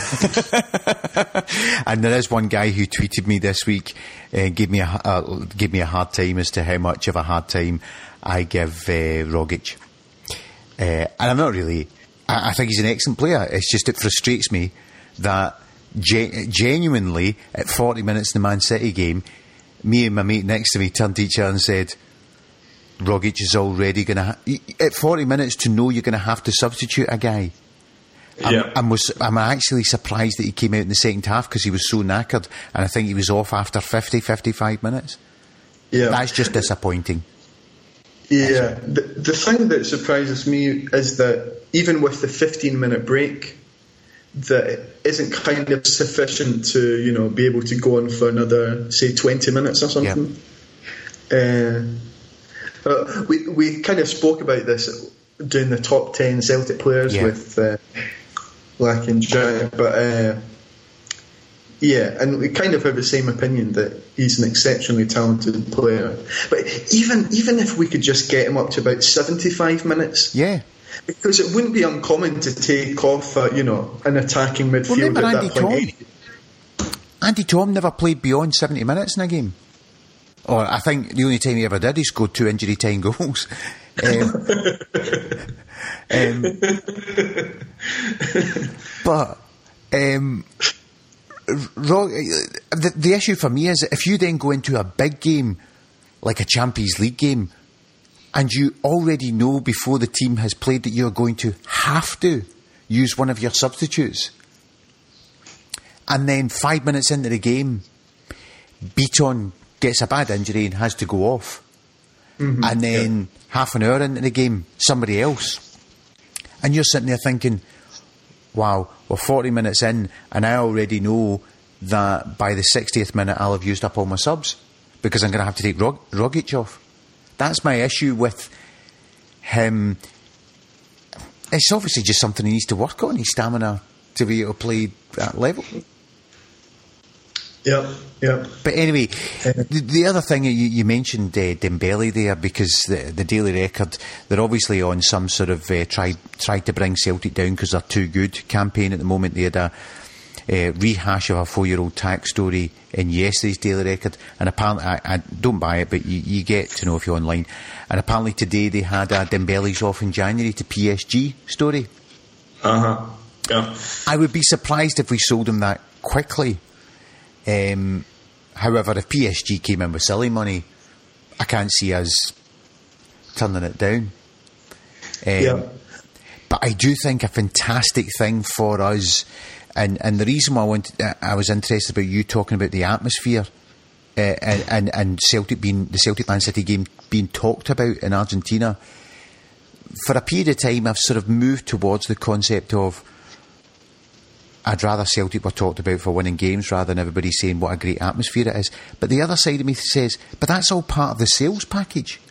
And there is one guy who tweeted me this week, uh, gave me a uh, gave me a hard time as to how much of a hard time I give uh, Rogic. Uh, and I'm not really. I, I think he's an excellent player. It's just it frustrates me that ge- genuinely at forty minutes in the Man City game, me and my mate next to me turned to each other and said, Rogic is already going to ha- at forty minutes to know you're going to have to substitute a guy. I'm, yeah. I'm, was, I'm actually surprised that he came out in the second half because he was so knackered, and I think he was off after fifty, fifty-five minutes. Yeah, that's just disappointing. Yeah, the, the thing that surprises me is that even with the fifteen minute break, that it isn't kind of sufficient to, you know, be able to go on for another, say, twenty minutes or something. Yeah. Uh, uh, we we kind of spoke about this doing the top ten Celtic players yeah. with uh, Black and Jack, but uh, yeah, and we kind of have the same opinion that he's an exceptionally talented player. But even even if we could just get him up to about seventy-five minutes, yeah, because it wouldn't be uncommon to take off, uh, you know, an attacking midfield well, at Andy that point. Tom, Andy Tom never played beyond seventy minutes in a game. Or I think the only time he ever did, he scored two injury time goals. um, um, but um, the, the issue for me is that if you then go into a big game like a Champions League game, and you already know before the team has played that you're going to have to use one of your substitutes, and then five minutes into the game, Beaton gets a bad injury and has to go off, mm-hmm. and then yeah. half an hour into the game, somebody else, and you're sitting there thinking, wow, we're forty minutes in and I already know that by the sixtieth minute I'll have used up all my subs because I'm going to have to take Rog- Rogic off. That's my issue with him. It's obviously just something he needs to work on, his stamina to be able to play that level. Yeah, yeah. But anyway, the, the other thing you, you mentioned uh, Dembele there, because the, the Daily Record, they're obviously on some sort of uh, try try to bring Celtic down because they're too good campaign at the moment. They had a uh, rehash of a four-year-old tax story in yesterday's Daily Record, and apparently, I, I don't buy it, but you, you get to know if you're online, and apparently today they had a Dembele's off in January to P S G story. Uh-huh, yeah. I would be surprised if we sold him that quickly. Um, however, if P S G came in with silly money, I can't see us turning it down. Um, yeah. But I do think a fantastic thing for us, and, and the reason why I wanted, I was interested about you talking about the atmosphere, uh, and, and and Celtic being the Celtic Man City game being talked about in Argentina. For a period of time, I've sort of moved towards the concept of I'd rather Celtic were talked about for winning games rather than everybody saying what a great atmosphere it is. But the other side of me says, but that's all part of the sales package.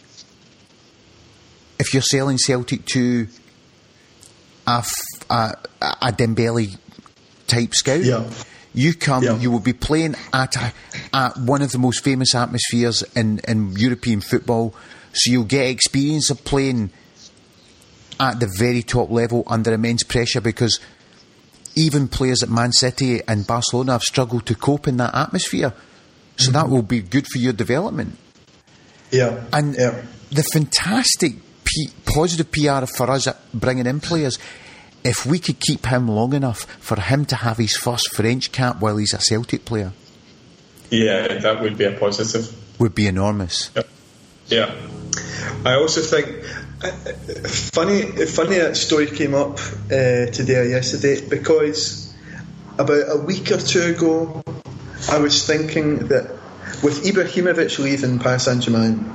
If you're selling Celtic to a, a, a Dembele type scout, yeah. you come, yeah. you will be playing at, a, at one of the most famous atmospheres in, in European football, so you'll get experience of playing at the very top level under immense pressure, because even players at Man City and Barcelona have struggled to cope in that atmosphere. So mm-hmm. that will be good for your development. Yeah. And yeah. the fantastic P- positive P R for us at bringing in players, if we could keep him long enough for him to have his first French cap while he's a Celtic player. Yeah, that would be a positive. Would be enormous. Yeah. yeah. I also think uh, funny funny that story came up uh, today or yesterday, because about a week or two ago I was thinking that with Ibrahimovic leaving Paris Saint-Germain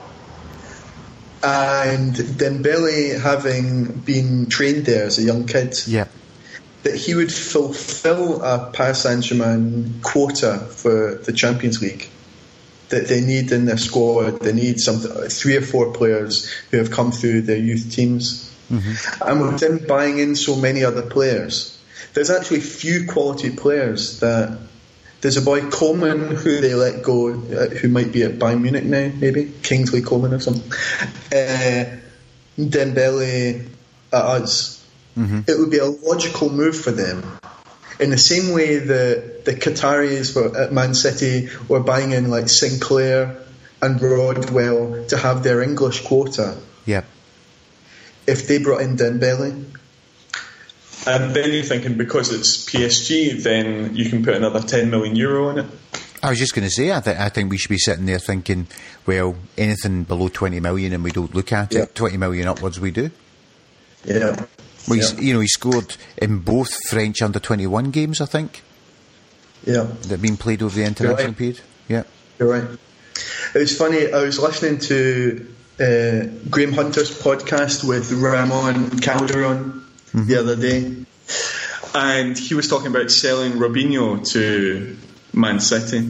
and Dembele having been trained there as a young kid, yeah. that he would fulfil a Paris Saint-Germain quota for the Champions League that they need in their squad. They need some three or four players who have come through their youth teams. Mm-hmm. And with them buying in so many other players, there's actually few quality players that... There's a boy, Coleman, who they let go, uh, who might be at Bayern Munich now, maybe, Kingsley Coleman or something. Uh, Dembele at us. Mm-hmm. It would be a logical move for them. In the same way that the Qataris were at Man City were buying in like Sinclair and Rodwell to have their English quota. Yep. If they brought in Dembele. And then you're thinking, because it's P S G, then you can put another ten million euro on it. I was just going to say, I, th- I think we should be sitting there thinking, well, anything below twenty million and we don't look at yeah. it, twenty million upwards we do. Yeah. Well, yeah. you know, he scored in both French under twenty-one games, I think. Yeah. That have been played over the international right. period. Yeah. You're right. It was funny, I was listening to uh, Graham Hunter's podcast with Ramon Calderon mm-hmm. the other day, and he was talking about selling Robinho to Man City,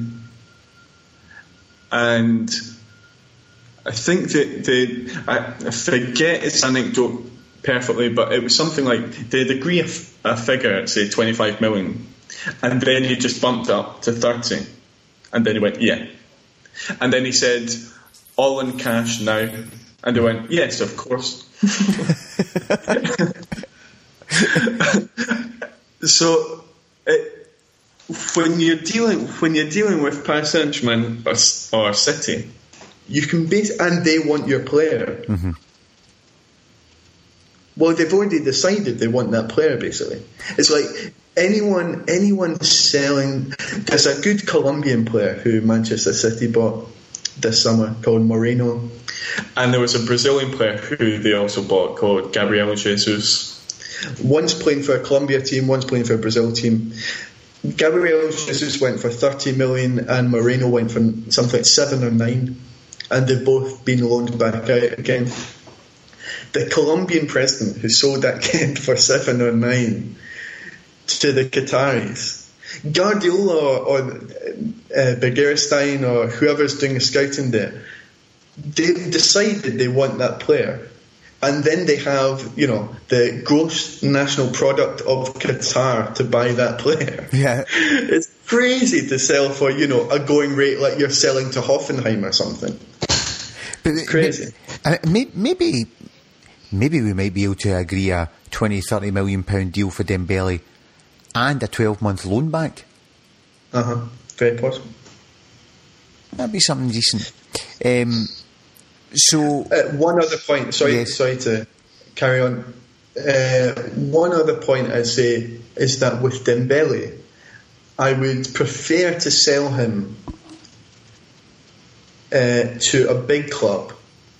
and I think that the I forget his anecdote perfectly, but it was something like they'd agree a, f- a figure at say twenty-five million, and then he just bumped up to thirty, and then he went yeah, and then he said all in cash now, and they went yes, of course. So, it, when you're dealing when you're dealing with Paris Saint-Germain or, or City, you can base and they want your player. Mm-hmm. Well, they've already decided they want that player. Basically, it's like anyone anyone selling. There's a good Colombian player who Manchester City bought this summer called Moreno, and there was a Brazilian player who they also bought called Gabriel Jesus. One's playing for a Colombia team, one's playing for a Brazil team. Gabriel Jesus went for thirty million and Moreno went for something like seven or nine, and they've both been loaned back out again. The Colombian president who sold that kid for seven or nine to the Qataris, Guardiola or uh, Bergerstein or whoever's doing the scouting there, they've decided they want that player. And then they have, you know, the gross national product of Qatar to buy that player. Yeah. It's crazy to sell for, you know, a going rate like you're selling to Hoffenheim or something. But it's crazy. Maybe, maybe we might be able to agree a twenty, thirty million pound deal for Dembele and a twelve-month loan back. Uh-huh. Very possible. That'd be something decent. Um, so... Uh, one other point, sorry, yes. sorry to carry on. Uh, one other point I'd say is that with Dembele, I would prefer to sell him uh, to a big club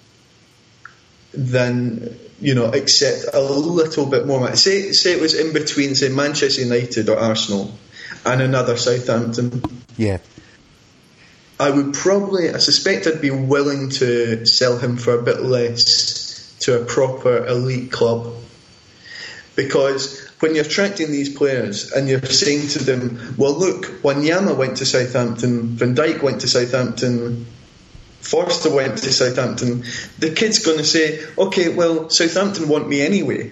than, you know, accept a little bit more money. Say, say it was in between, say, Manchester United or Arsenal and another Southampton. Yeah. I would probably, I suspect I'd be willing to sell him for a bit less to a proper elite club. Because when you're attracting these players and you're saying to them, well, look, Wanyama went to Southampton, Van Dijk went to Southampton, Forster went to Southampton, the kid's going to say, okay, well, Southampton want me anyway.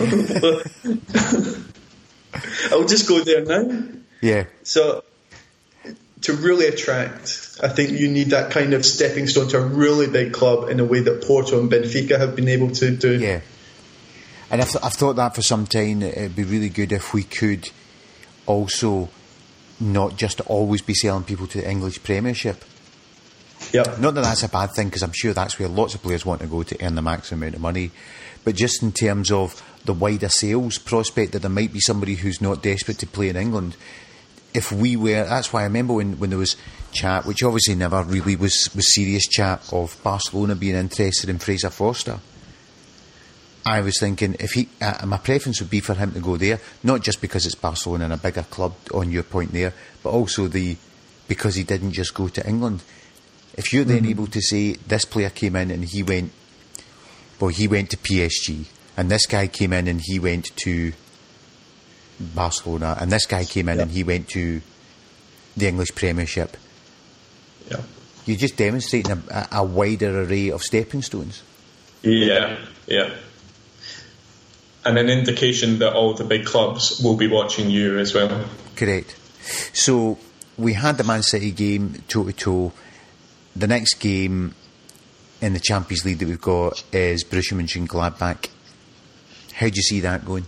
I'll just go there now. Yeah. So to really attract, I think you need that kind of stepping stone to a really big club in a way that Porto and Benfica have been able to do. Yeah. And I've, th- I've thought that for some time, it'd be really good if we could also not just always be selling people to the English Premiership. Yep. Not that that's a bad thing, because I'm sure that's where lots of players want to go to earn the maximum amount of money. But just in terms of the wider sales prospect, that there might be somebody who's not desperate to play in England. If we were, that's why I remember when, when there was chat, which obviously never really was, was serious chat, of Barcelona being interested in Fraser Forster. I was thinking, if he, uh, my preference would be for him to go there, not just because it's Barcelona and a bigger club, on your point there, but also the because he didn't just go to England. If you're then mm-hmm. able to say, this player came in and he went, well, he went to P S G, and this guy came in and he went to Barcelona, and this guy came in yep. and he went to the English Premiership. Yeah, you're just demonstrating a, a wider array of stepping stones. Yeah, yeah. And an indication that all the big clubs will be watching you as well. Correct. So we had the Man City game toe to toe. The next game in the Champions League that we've got is Borussia Mönchengladbach. How do you see that going?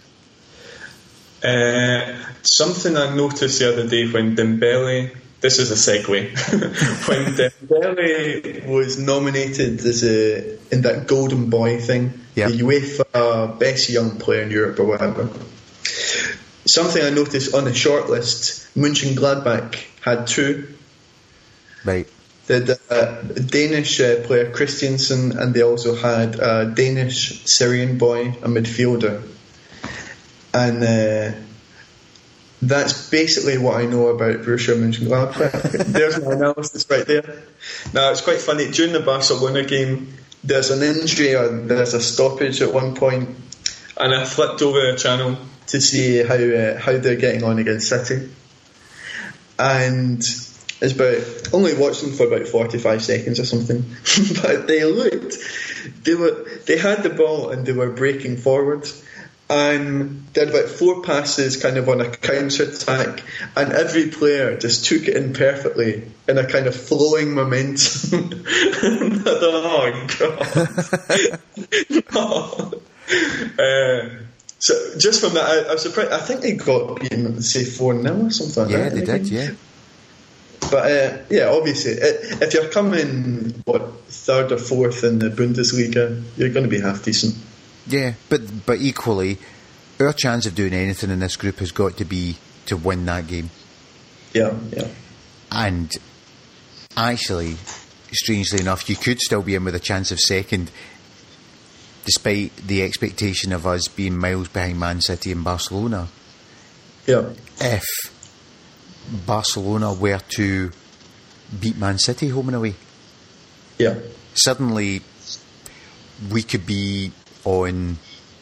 Uh, something I noticed the other day when Dembele, this is a segue, when Dembele was nominated as a in that Golden Boy thing, yep. the UEFA Best Young Player in Europe or whatever. Something I noticed on the shortlist, Mönchengladbach had two. Right. The uh, Danish uh, player Christiansen, and they also had a Danish Syrian boy, a midfielder. And uh, that's basically what I know about Borussia Mönchengladbach. There's my analysis right there. Now, it's quite funny. During the Barcelona game, there's an injury or there's a stoppage at one point, and I flipped over the channel to see how uh, how they're getting on against City. And it's about only watched them for about forty-five seconds or something, but they looked, they were they had the ball and they were breaking forward. And they had about four passes kind of on a counter attack, and every player just took it in perfectly in a kind of flowing momentum. And I thought, oh god. no. uh, so just from that, I, I was surprised. I think they got beaten, say four nil or something. Yeah, like that, they did. Yeah. But uh, yeah, obviously, it, if you're coming what third or fourth in the Bundesliga, you're going to be half decent. Yeah, but but equally, our chance of doing anything in this group has got to be to win that game. Yeah, yeah. And actually, strangely enough, you could still be in with a chance of second, despite the expectation of us being miles behind Man City and Barcelona. Yeah. If Barcelona were to beat Man City home and away, yeah, suddenly we could be on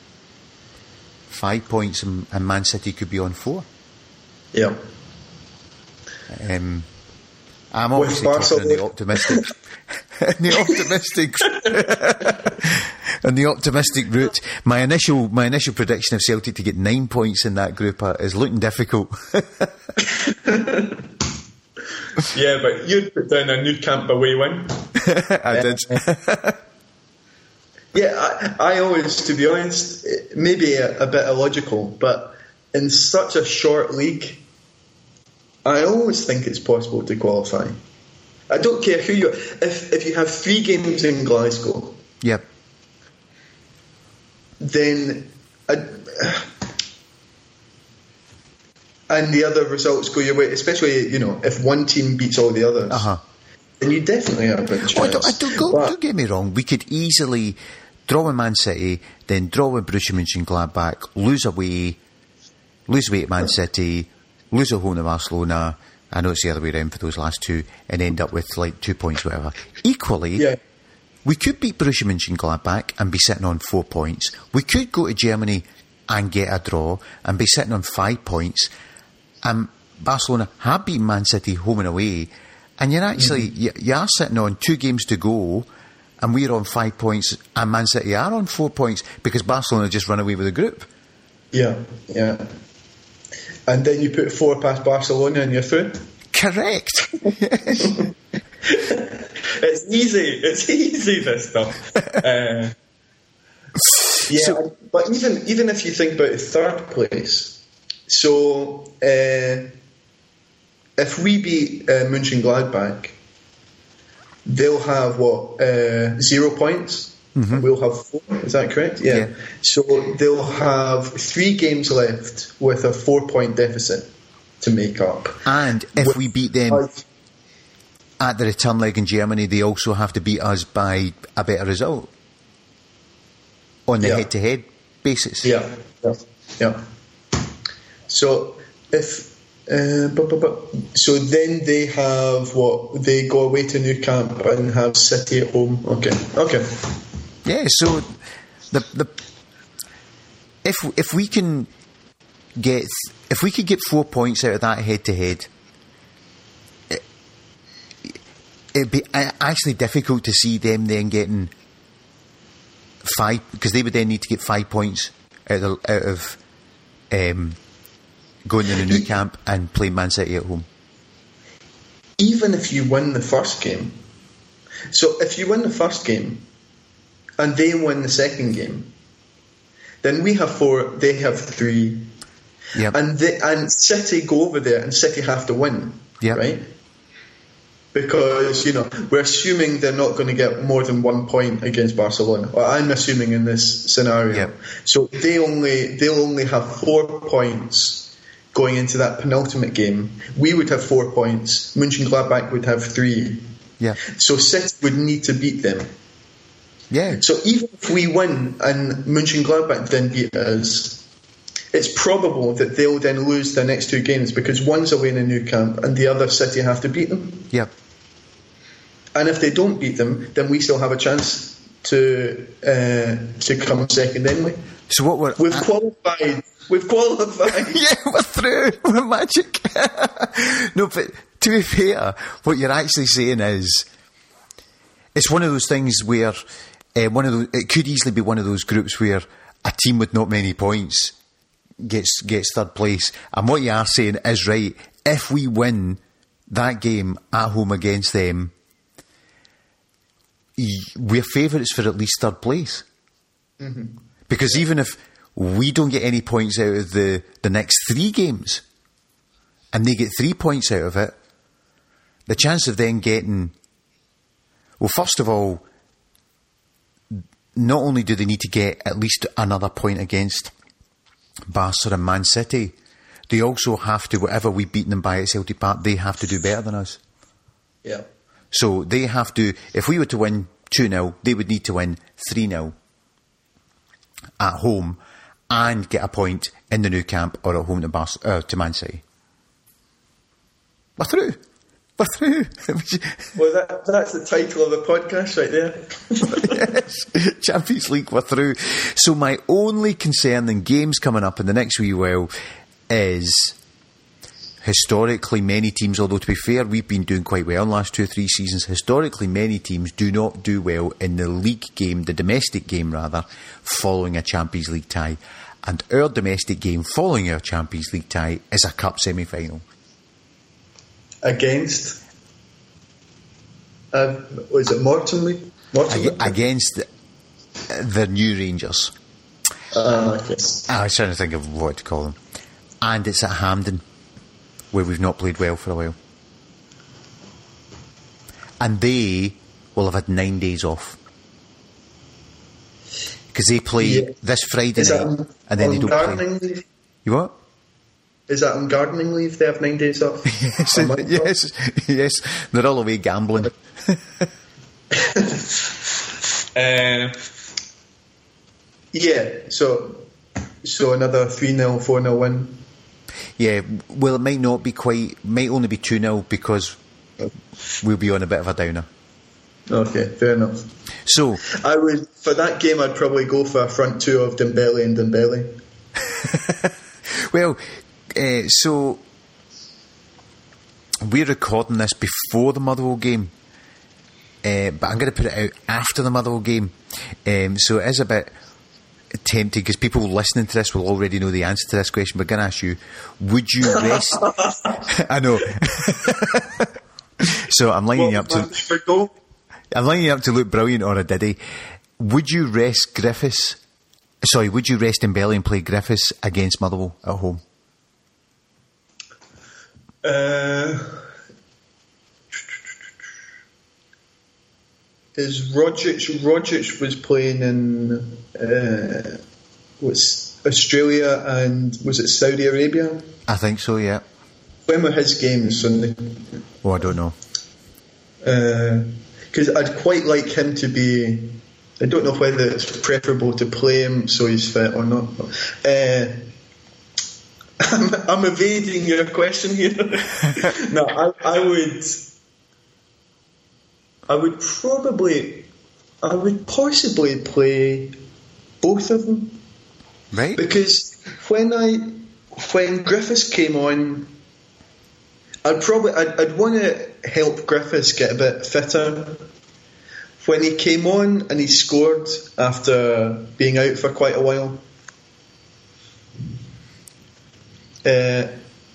five points and, and Man City could be on four. Yeah. Um, I'm obviously talking on the optimistic, the optimistic, and the optimistic route. My initial, my initial prediction of Celtic to get nine points in that group uh, is looking difficult. Yeah, but you'd put down a Nou Camp away win. I did. Yeah, I, I always, to be honest, maybe a, a bit illogical, but in such a short league, I always think it's possible to qualify. I don't care who you if if you have three games in Glasgow. Yep. Then, I, and the other results go your way, especially, you know, if one team beats all the others, uh-huh. then you definitely have a good chance. Oh, I don't, I don't, go, but, don't get me wrong, we could easily draw with Man City, then draw with Borussia Mönchengladbach, lose away, lose away at Man City, lose at home to Barcelona, I know it's the other way around for those last two, and end up with like two points, whatever. Equally, yeah. we could beat Borussia Mönchengladbach and be sitting on four points. We could go to Germany and get a draw and be sitting on five points. Um, Barcelona have beaten Man City home and away, and you're actually mm-hmm. you, you are sitting on two games to go, and we're on five points, and Man City are on four points because Barcelona just run away with the group. Yeah, yeah. And then you put four past Barcelona and you're through. Correct. It's easy. It's easy, this stuff. Uh, yeah, so, but even even if you think about third place, so uh, if we beat uh, Mönchengladbach, they'll have what uh, zero points. Mm-hmm. We'll have four. Is that correct? Yeah. yeah. So they'll have three games left with a four-point deficit to make up. And if with we beat them five, at the return leg in Germany, they also have to beat us by a better result on the yeah. head-to-head basis. Yeah, yeah, yeah. So if uh, but, but, but, so then they have what they go away to Nou Camp and have City at home. Okay, okay. Yeah. So the the if if we can get if we could get four points out of that head-to-head. It'd be actually difficult to see them then getting five, because they would then need to get five points out of, out of um, going to the Nou Camp and playing Man City at home. Even if you win the first game, so if you win the first game and they win the second game, then we have four, they have three, yep. and they, and City go over there and City have to win, yep. right? Because, you know, we're assuming they're not going to get more than one point against Barcelona. Well, I'm assuming in this scenario. Yep. So they only they'll only have four points going into that penultimate game. We would have four points. Mönchengladbach would have three. Yeah. So City would need to beat them. Yeah. So even if we win and Mönchengladbach then beat us, it's probable that they'll then lose their next two games because one's away in a Nou Camp and the other City have to beat them. Yep. And if they don't beat them, then we still have a chance to uh, to come second anyway. So what we're we've uh, qualified. We've qualified. Yeah, we're through. We're magic. No, but to be fair, what you're actually saying is, it's one of those things where uh, one of those, it could easily be one of those groups where a team with not many points gets gets third place. And what you are saying is right. If we win that game at home against them, we're favourites for at least third place. Mm-hmm. Because yeah. even if we don't get any points out of the, the next three games and they get three points out of it, the chance of them getting... Well, first of all, not only do they need to get at least another point against Barca and Man City, they also have to, whatever we've beaten them by at Celtic Park, they have to do better than us. Yeah. So they have to, if we were to win two nil, they would need to win three nil at home and get a point in the Nou Camp or at home to, Bar- uh, to Man City. We're through. We're through. Well, that, that's the title of the podcast right there. Yes. Champions League, we're through. So my only concern in games coming up in the next wee while is... Historically, many teams, although to be fair, we've been doing quite well in the last two or three seasons, historically, many teams do not do well in the league game, the domestic game rather, following a Champions League tie. And our domestic game following our Champions League tie is a cup semi-final. Against? Uh, was it Morton? Morton? Ag- against the, the new Rangers. Uh, okay. I was trying to think of what to call them. And it's at Hampden, where we've not played well for a while. And they will have had nine days off. Because they play yeah. this Friday Is night, on, and then they don't gardening play. Leave? You what? Is that on gardening leave? They have nine days off? yes, yes, yes. They're all away gambling. uh, yeah, so so another three nil, four nil win. Yeah, well, it might not be quite, might only be two nil because we'll be on a bit of a downer. Okay, fair enough. So I would, for that game, I'd probably go for a front two of Dembele and Dembele. Well, uh, so we're recording this before the Motherwell game, uh, but I'm going to put it out after the Motherwell game. Um, so it is a bit tempting because people listening to this will already know the answer to this question. But I'm going to ask you: would you rest? I know. So I'm lining you up to. I'm lining you up to look brilliant on a Diddy. Would you rest Griffiths? Sorry, would you rest Dembele and play Griffiths against Motherwell at home? Uh, is Rogic Rogic was playing in uh, was Australia and was it Saudi Arabia? I think so, yeah. When were his games Sunday? Oh, I don't know. Because uh, I'd quite like him to be. I don't know whether it's preferable to play him so he's fit or not. Uh, I'm, I'm evading your question here. No, I, I would. I would probably. I would possibly play both of them. Right. Because when I when Griffiths came on, I'd probably I'd, I'd want to help Griffiths get a bit fitter. When he came on and he scored after being out for quite a while, uh,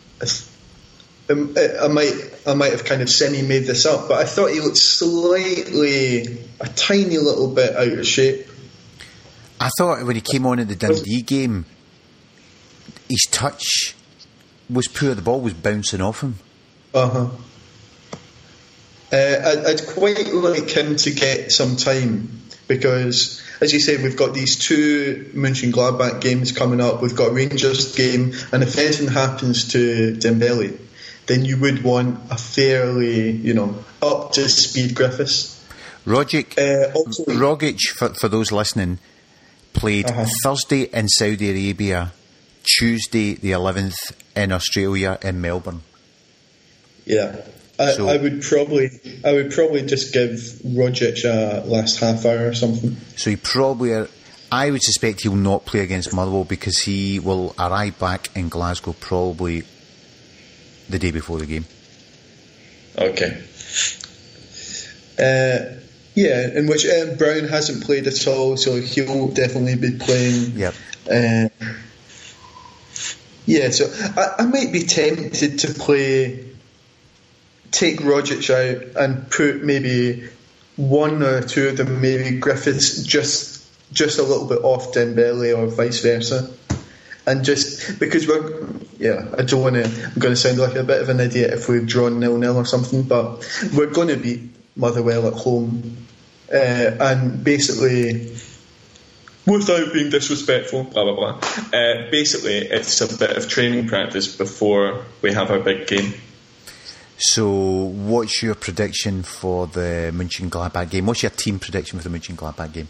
I, I might I might have kind of semi-made this up, but I thought he looked slightly, a tiny little bit out of shape. I thought when he came on in the Dundee game, his touch was poor. The ball was bouncing off him. Uh-huh. Uh, I'd, I'd quite like him to get some time because, as you say, we've got these two Mönchengladbach games coming up. We've got a Rangers game, and if anything happens to Dembele, then you would want a fairly, you know, up to speed Griffiths. Rogic, uh, also, Rogic, for, for those listening, played uh-huh. Thursday in Saudi Arabia, Tuesday the eleventh in Australia in Melbourne. Yeah. I, so, I would probably, I would probably just give Rogic a last half hour or something. So he probably, are, I would suspect he'll not play against Motherwell because he will arrive back in Glasgow probably the day before the game. Okay. Uh, yeah, in which uh, Brown hasn't played at all, so he'll definitely be playing. Yep. Uh, yeah, so I, I might be tempted to play. Take Rogic out and put maybe one or two of them, maybe Griffiths, just just a little bit off Dembele or vice versa, and just because we're yeah, I don't want to. I'm going to sound like a bit of an idiot if we've drawn nil nil or something, but we're going to beat Motherwell at home, uh, and basically. Without being disrespectful, blah blah blah. Uh, basically, it's a bit of training practice before we have our big game. So, what's your prediction for the Mönchengladbach game? What's your team prediction for the Mönchengladbach game?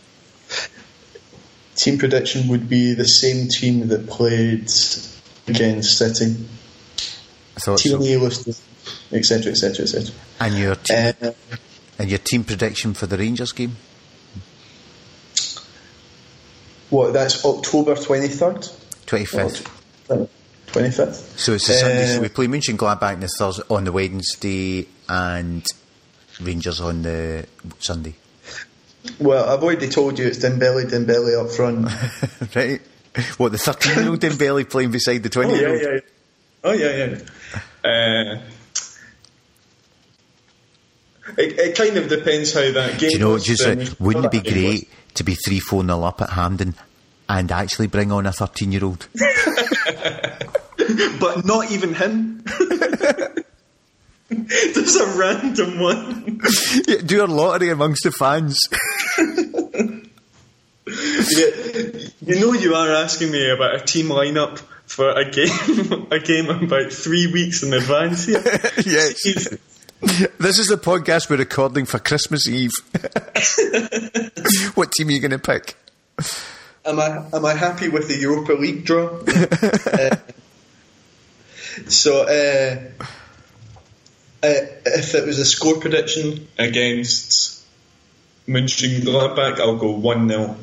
Team prediction would be the same team that played against City. I thought Tierney, so. et cetera, et cetera, et cetera. And your team, uh, and your team prediction for the Rangers game? What? That's October twenty third, twenty fifth. Oh, twenty-fifth. So it's a Sunday, uh, so we play Mönchengladbach on the Thursday, on the Wednesday and Rangers on the Sunday. Well, I've already told you it's Dembele, Dembele up front. Right? What, the thirteen-year-old Dembele playing beside the twenty-year-old? Oh, yeah, yeah. Oh, yeah, yeah. Uh, it, it kind of depends how that game Do you know, was. just, uh, wouldn't it be great was. to be three four nil up at Hampden and actually bring on a thirteen-year-old? but not even him. There's a random one. Yeah, do a lottery amongst the fans. Yeah, you know you are asking me about a team lineup for a game, a game about three weeks in advance here. Yes. This is the podcast we're recording for Christmas Eve. What team are you going to pick? Am I am I happy with the Europa League draw? uh, so, uh, uh, if it was a score prediction Against Mönchengladbach, I'll go one nil.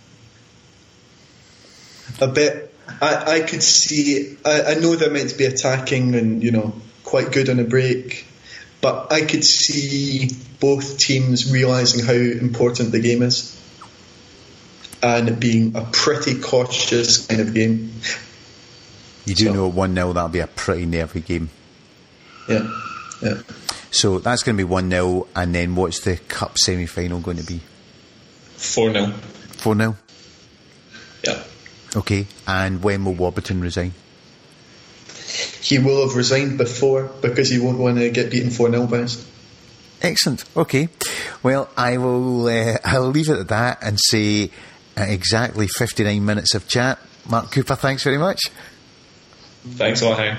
a bit, I, I could see. I, I know they're meant to be attacking and, you know, quite good on a break, but I could see both teams realising how important the game is and it being a pretty cautious kind of game. You do So- know one nil, that'll be a pretty nervy game. Yeah, yeah. So that's going to be one nil, and then what's the cup semi-final going to be? four nil. four nil? Yeah. Okay, and when will Warburton resign? He will have resigned before because he won't want to get beaten four nil by us. Excellent. Okay. Well, I will. Uh, I'll leave it at that and say uh, exactly fifty-nine minutes of chat. Mark Cooper, thanks very much. Thanks a lot, Harry.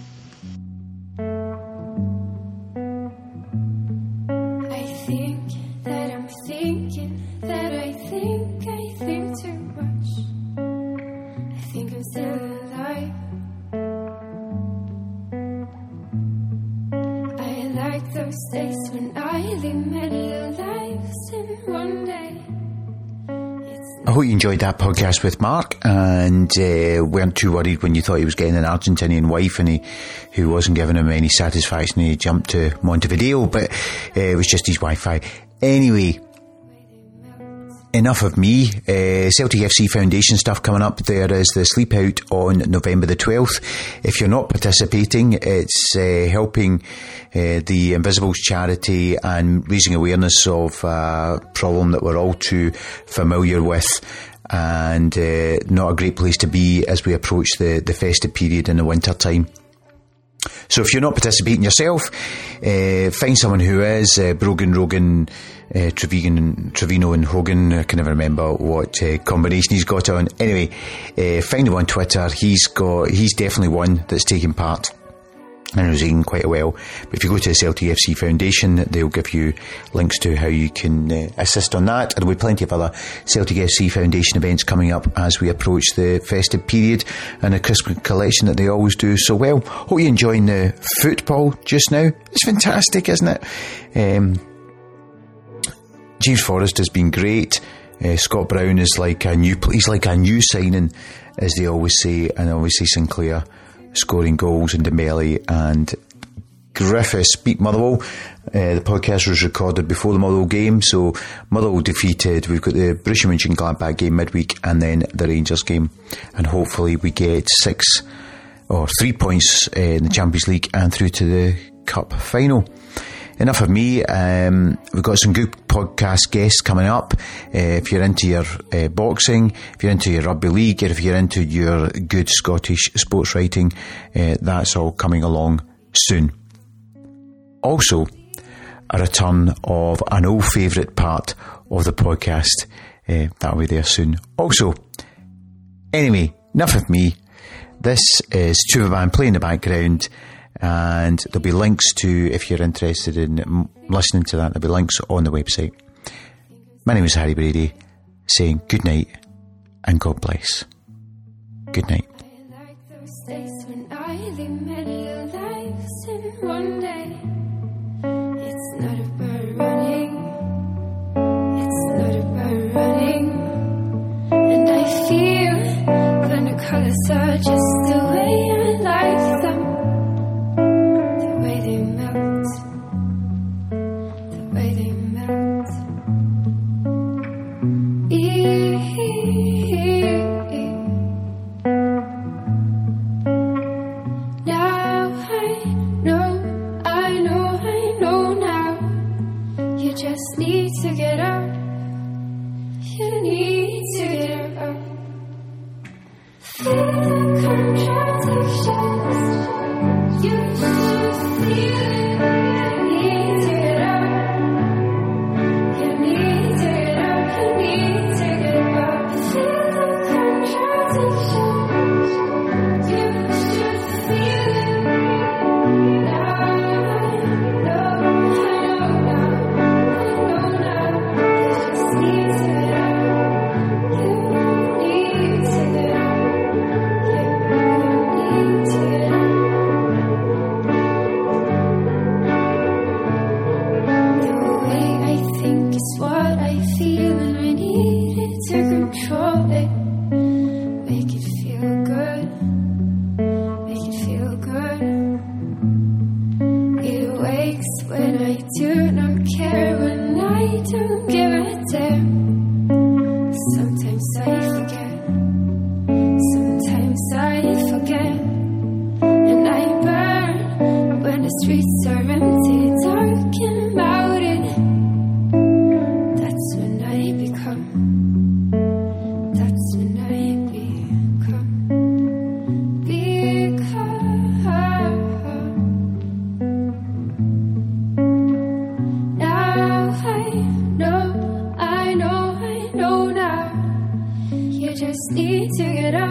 I think that I'm thinking that I think I think too much. I think I'm still alive. I like those days when I live many lives in one day. I hope you enjoyed that podcast with Mark and uh, weren't too worried when you thought he was getting an Argentinian wife and he who wasn't giving him any satisfaction. He jumped to Montevideo, but uh, it was just his Wi-Fi. Anyway, enough of me. Uh, Celtic F C Foundation stuff coming up. There is the Sleep Out on November the twelfth. If you're not participating, it's uh, helping uh, the Invisibles charity and raising awareness of a problem that we're all too familiar with, and uh, not a great place to be as we approach the, the festive period in the winter time. So if you're not participating yourself, uh, find someone who is. uh, Brogan, Rogan, uh, Trevigan, Trevino and Hogan. I can never remember what uh, combination he's got on. Anyway, uh, find him on Twitter. He's got, he's definitely one that's taking part and is doing quite well. But if you go to the Celtic F C Foundation, they'll give you links to how you can uh, assist on that. And there'll be plenty of other Celtic F C Foundation events coming up as we approach the festive period and the Christmas collection that they always do so well. Hope you're enjoying the football just now. It's fantastic, isn't it? Um, James Forrest has been great. Uh, Scott Brown is like a new, he's like a new signing, as they always say, and obviously Sinclair scoring goals in Dembele and Griffiths beat Motherwell. Uh, the podcast was recorded before the Motherwell game, so Motherwell defeated. We've got the Borussia Mönchengladbach game midweek and then the Rangers game, and hopefully we get six or three points uh, in the Champions League and through to the Cup final. Enough of me. Um, we've got some good podcast guests coming up. Uh, if you're into your uh, boxing, if you're into your rugby league, or if you're into your good Scottish sports writing, uh, that's all coming along soon. Also, a return of an old favourite part of the podcast. Uh, that'll be there soon. Also, anyway, enough of me. This is Tuva Band playing in the background. And there'll be links to, if you're interested in m- listening to that, there'll be links on the website. My name is Harry Brady, saying good night and God bless. Good night. I like those days when I live many lives in one day. It's not about running, it's not about running. And I feel when the colors are just the way I like them. The way they melt, the way they melt. Now I know, I know, I know now. You just need to get up. You need to get up. Just need to get up.